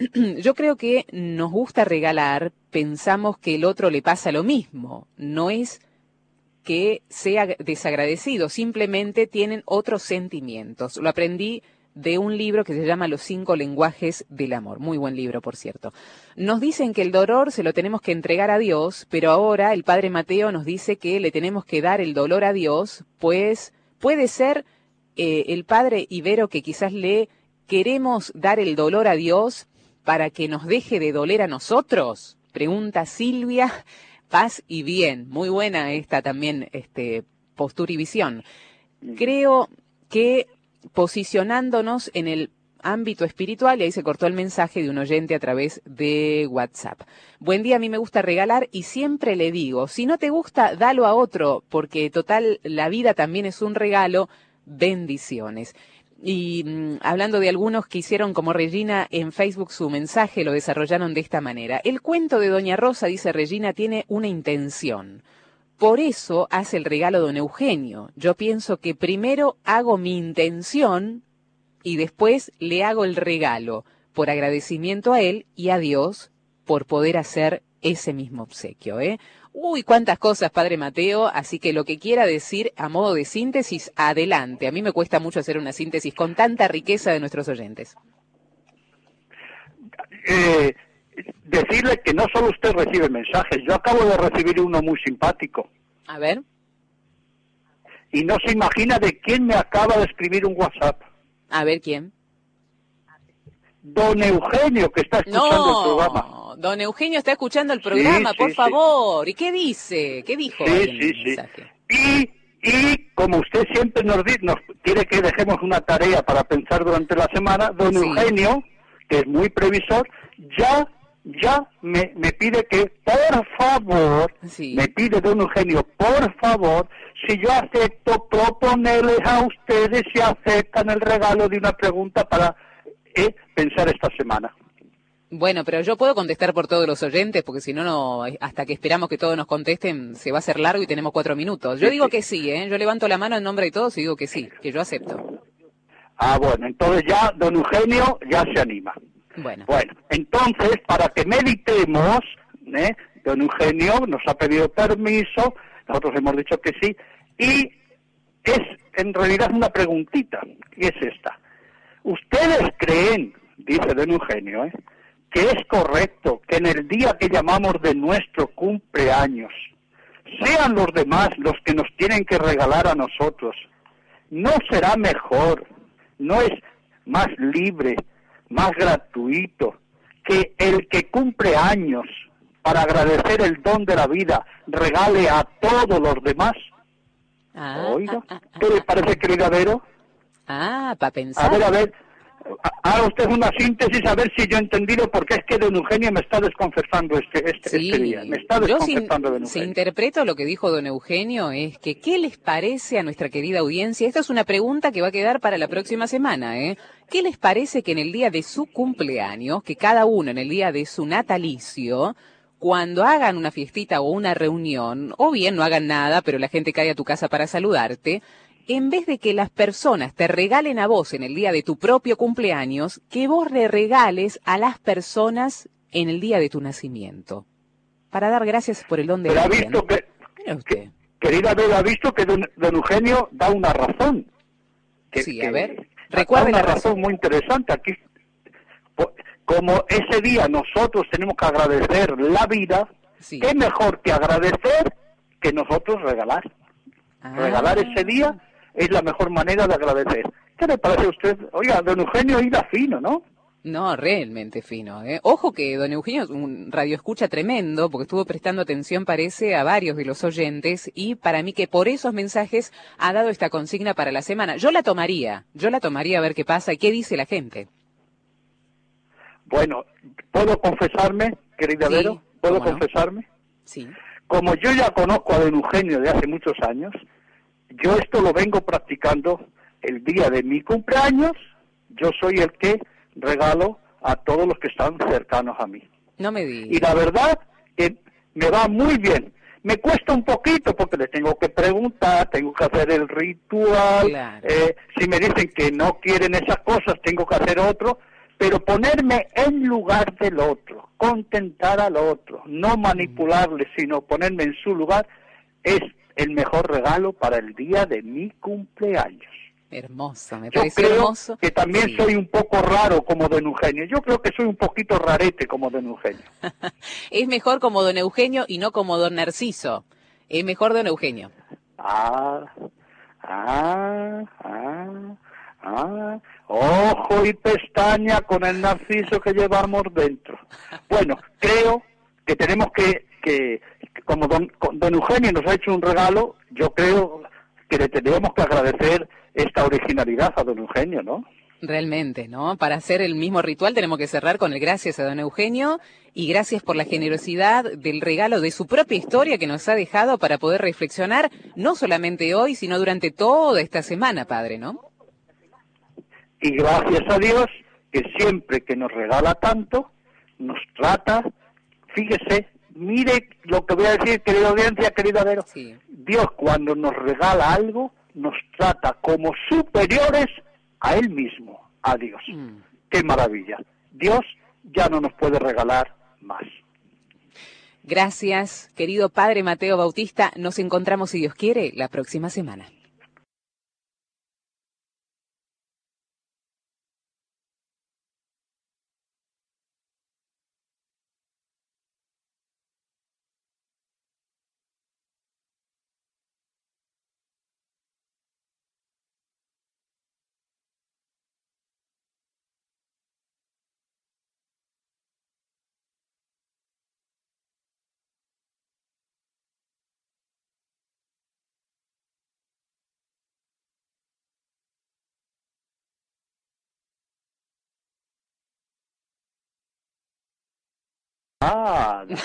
Yo creo que nos gusta regalar, pensamos que el otro le pasa lo mismo. No es que sea desagradecido, simplemente tienen otros sentimientos. Lo aprendí de un libro que se llama Los cinco lenguajes del amor. Muy buen libro, por cierto. Nos dicen que el dolor se lo tenemos que entregar a Dios, pero ahora el Padre Mateo nos dice que le tenemos que dar el dolor a Dios, pues puede ser eh, el Padre Ibero que quizás le queremos dar el dolor a Dios para que nos deje de doler a nosotros. Pregunta Silvia. Paz y bien. Muy buena esta también este, postura y visión. Creo que posicionándonos en el ámbito espiritual, y ahí se cortó el mensaje de un oyente a través de WhatsApp. Buen día, a mí me gusta regalar y siempre le digo, si no te gusta, dalo a otro, porque total, la vida también es un regalo. Bendiciones. Y mmm, hablando de algunos que hicieron como Regina en Facebook su mensaje, lo desarrollaron de esta manera. El cuento de Doña Rosa, dice Regina, tiene una intención. Por eso hace el regalo don Eugenio. Yo pienso que primero hago mi intención y después le hago el regalo, por agradecimiento a él y a Dios por poder hacer ese mismo obsequio, ¿eh? Uy, cuántas cosas, Padre Mateo, así que lo que quiera decir a modo de síntesis, adelante. A mí me cuesta mucho hacer una síntesis con tanta riqueza de nuestros oyentes. Eh, decirle que no solo usted recibe mensajes, yo acabo de recibir uno muy simpático. A ver. Y no se imagina de quién me acaba de escribir un WhatsApp. A ver, ¿quién? Don Eugenio, que está escuchando no, el programa. Don Eugenio está escuchando el programa, sí, por sí, favor. Sí. ¿Y qué dice? ¿Qué dijo? Sí, sí, sí. Mensaje? Y, y como usted siempre nos, nos quiere que dejemos una tarea para pensar durante la semana, don sí. Eugenio, que es muy previsor, ya, ya me, me pide que, por favor, sí. me pide don Eugenio, por favor, si yo acepto proponerles a ustedes si aceptan el regalo de una pregunta para eh, pensar esta semana. Bueno, pero yo puedo contestar por todos los oyentes, porque si no, no, hasta que esperamos que todos nos contesten, se va a hacer largo y tenemos cuatro minutos. Yo sí, digo sí. que sí, ¿eh? Yo levanto la mano en nombre de todos y digo que sí, que yo acepto. Ah, bueno, entonces ya don Eugenio ya se anima. Bueno. Bueno, entonces, para que meditemos, ¿eh? Don Eugenio nos ha pedido permiso, nosotros hemos dicho que sí, y es en realidad una preguntita, y es esta. ¿Ustedes creen, dice don Eugenio, ¿eh? que es correcto que en el día que llamamos de nuestro cumpleaños sean los demás los que nos tienen que regalar a nosotros? ¿No será mejor, no es más libre, más gratuito, que el que cumple años para agradecer el don de la vida regale a todos los demás? Ah, Oiga, ah, ah, ¿qué le parece, querida Vero? Ah, para pensar. A ver, a ver, haga usted una síntesis a ver si yo he entendido, porque es que don Eugenio me está desconcertando este, este, sí, este día. Me está desconcertando don Eugenio. Si interpreto lo que dijo don Eugenio es que, ¿qué les parece a nuestra querida audiencia? Esta es una pregunta que va a quedar para la próxima semana, ¿eh? ¿Qué les parece que en el día de su cumpleaños, que cada uno en el día de su natalicio, cuando hagan una fiestita o una reunión, o bien no hagan nada, pero la gente cae a tu casa para saludarte, en vez de que las personas te regalen a vos en el día de tu propio cumpleaños, que vos le regales a las personas en el día de tu nacimiento? Para dar gracias por el don de la vida. Pero ha visto que, que, querida Vera, ha visto que don, don Eugenio da una razón. Que, sí, que, a ver, recuerden una la razón. razón muy interesante. Aquí, como ese día nosotros tenemos que agradecer la vida, sí. ¿qué mejor que agradecer que nosotros regalar? Ah. Regalar ese día es la mejor manera de agradecer. ¿Qué le parece a usted? Oiga, don Eugenio iba fino, ¿no? No, realmente fino, ¿eh? Ojo que don Eugenio es un radioescucha tremendo, porque estuvo prestando atención, parece, a varios de los oyentes, y para mí que por esos mensajes ha dado esta consigna para la semana. Yo la tomaría, yo la tomaría a ver qué pasa y qué dice la gente. Bueno, ¿puedo confesarme, querida sí, Vero? ¿Puedo no? confesarme? Sí. Como yo ya conozco a don Eugenio de hace muchos años, yo esto lo vengo practicando el día de mi cumpleaños. Yo soy el que regalo a todos los que están cercanos a mí. No me digas. Y la verdad que me va muy bien. Me cuesta un poquito porque le tengo que preguntar, tengo que hacer el ritual. Claro. Eh, si me dicen que no quieren esas cosas, tengo que hacer otro. Pero ponerme en lugar del otro, contentar al otro, no manipularle, sino ponerme en su lugar, es el mejor regalo para el día de mi cumpleaños. Hermoso, me Yo parece creo hermoso. que también sí. soy un poco raro como don Eugenio. Yo creo que soy un poquito rarete como don Eugenio. Es mejor como don Eugenio y no como don Narciso. Es mejor don Eugenio. Ah, ah, ah, ah. Ojo y pestaña con el Narciso que llevamos dentro. Bueno, creo que tenemos que, que como don, don Eugenio nos ha hecho un regalo, yo creo que le tenemos que agradecer esta originalidad a don Eugenio, ¿no? Realmente, ¿no? Para hacer el mismo ritual tenemos que cerrar con el gracias a don Eugenio y gracias por la generosidad del regalo de su propia historia que nos ha dejado para poder reflexionar, no solamente hoy, sino durante toda esta semana, padre, ¿no? Y gracias a Dios que siempre que nos regala tanto, nos trata, fíjese, mire lo que voy a decir, querida audiencia, querido Vero, Sí. Dios cuando nos regala algo, nos trata como superiores a Él mismo, a Dios. Mm. ¡Qué maravilla! Dios ya no nos puede regalar más. Gracias, querido Padre Mateo Bautista. Nos encontramos, si Dios quiere, la próxima semana. Ah,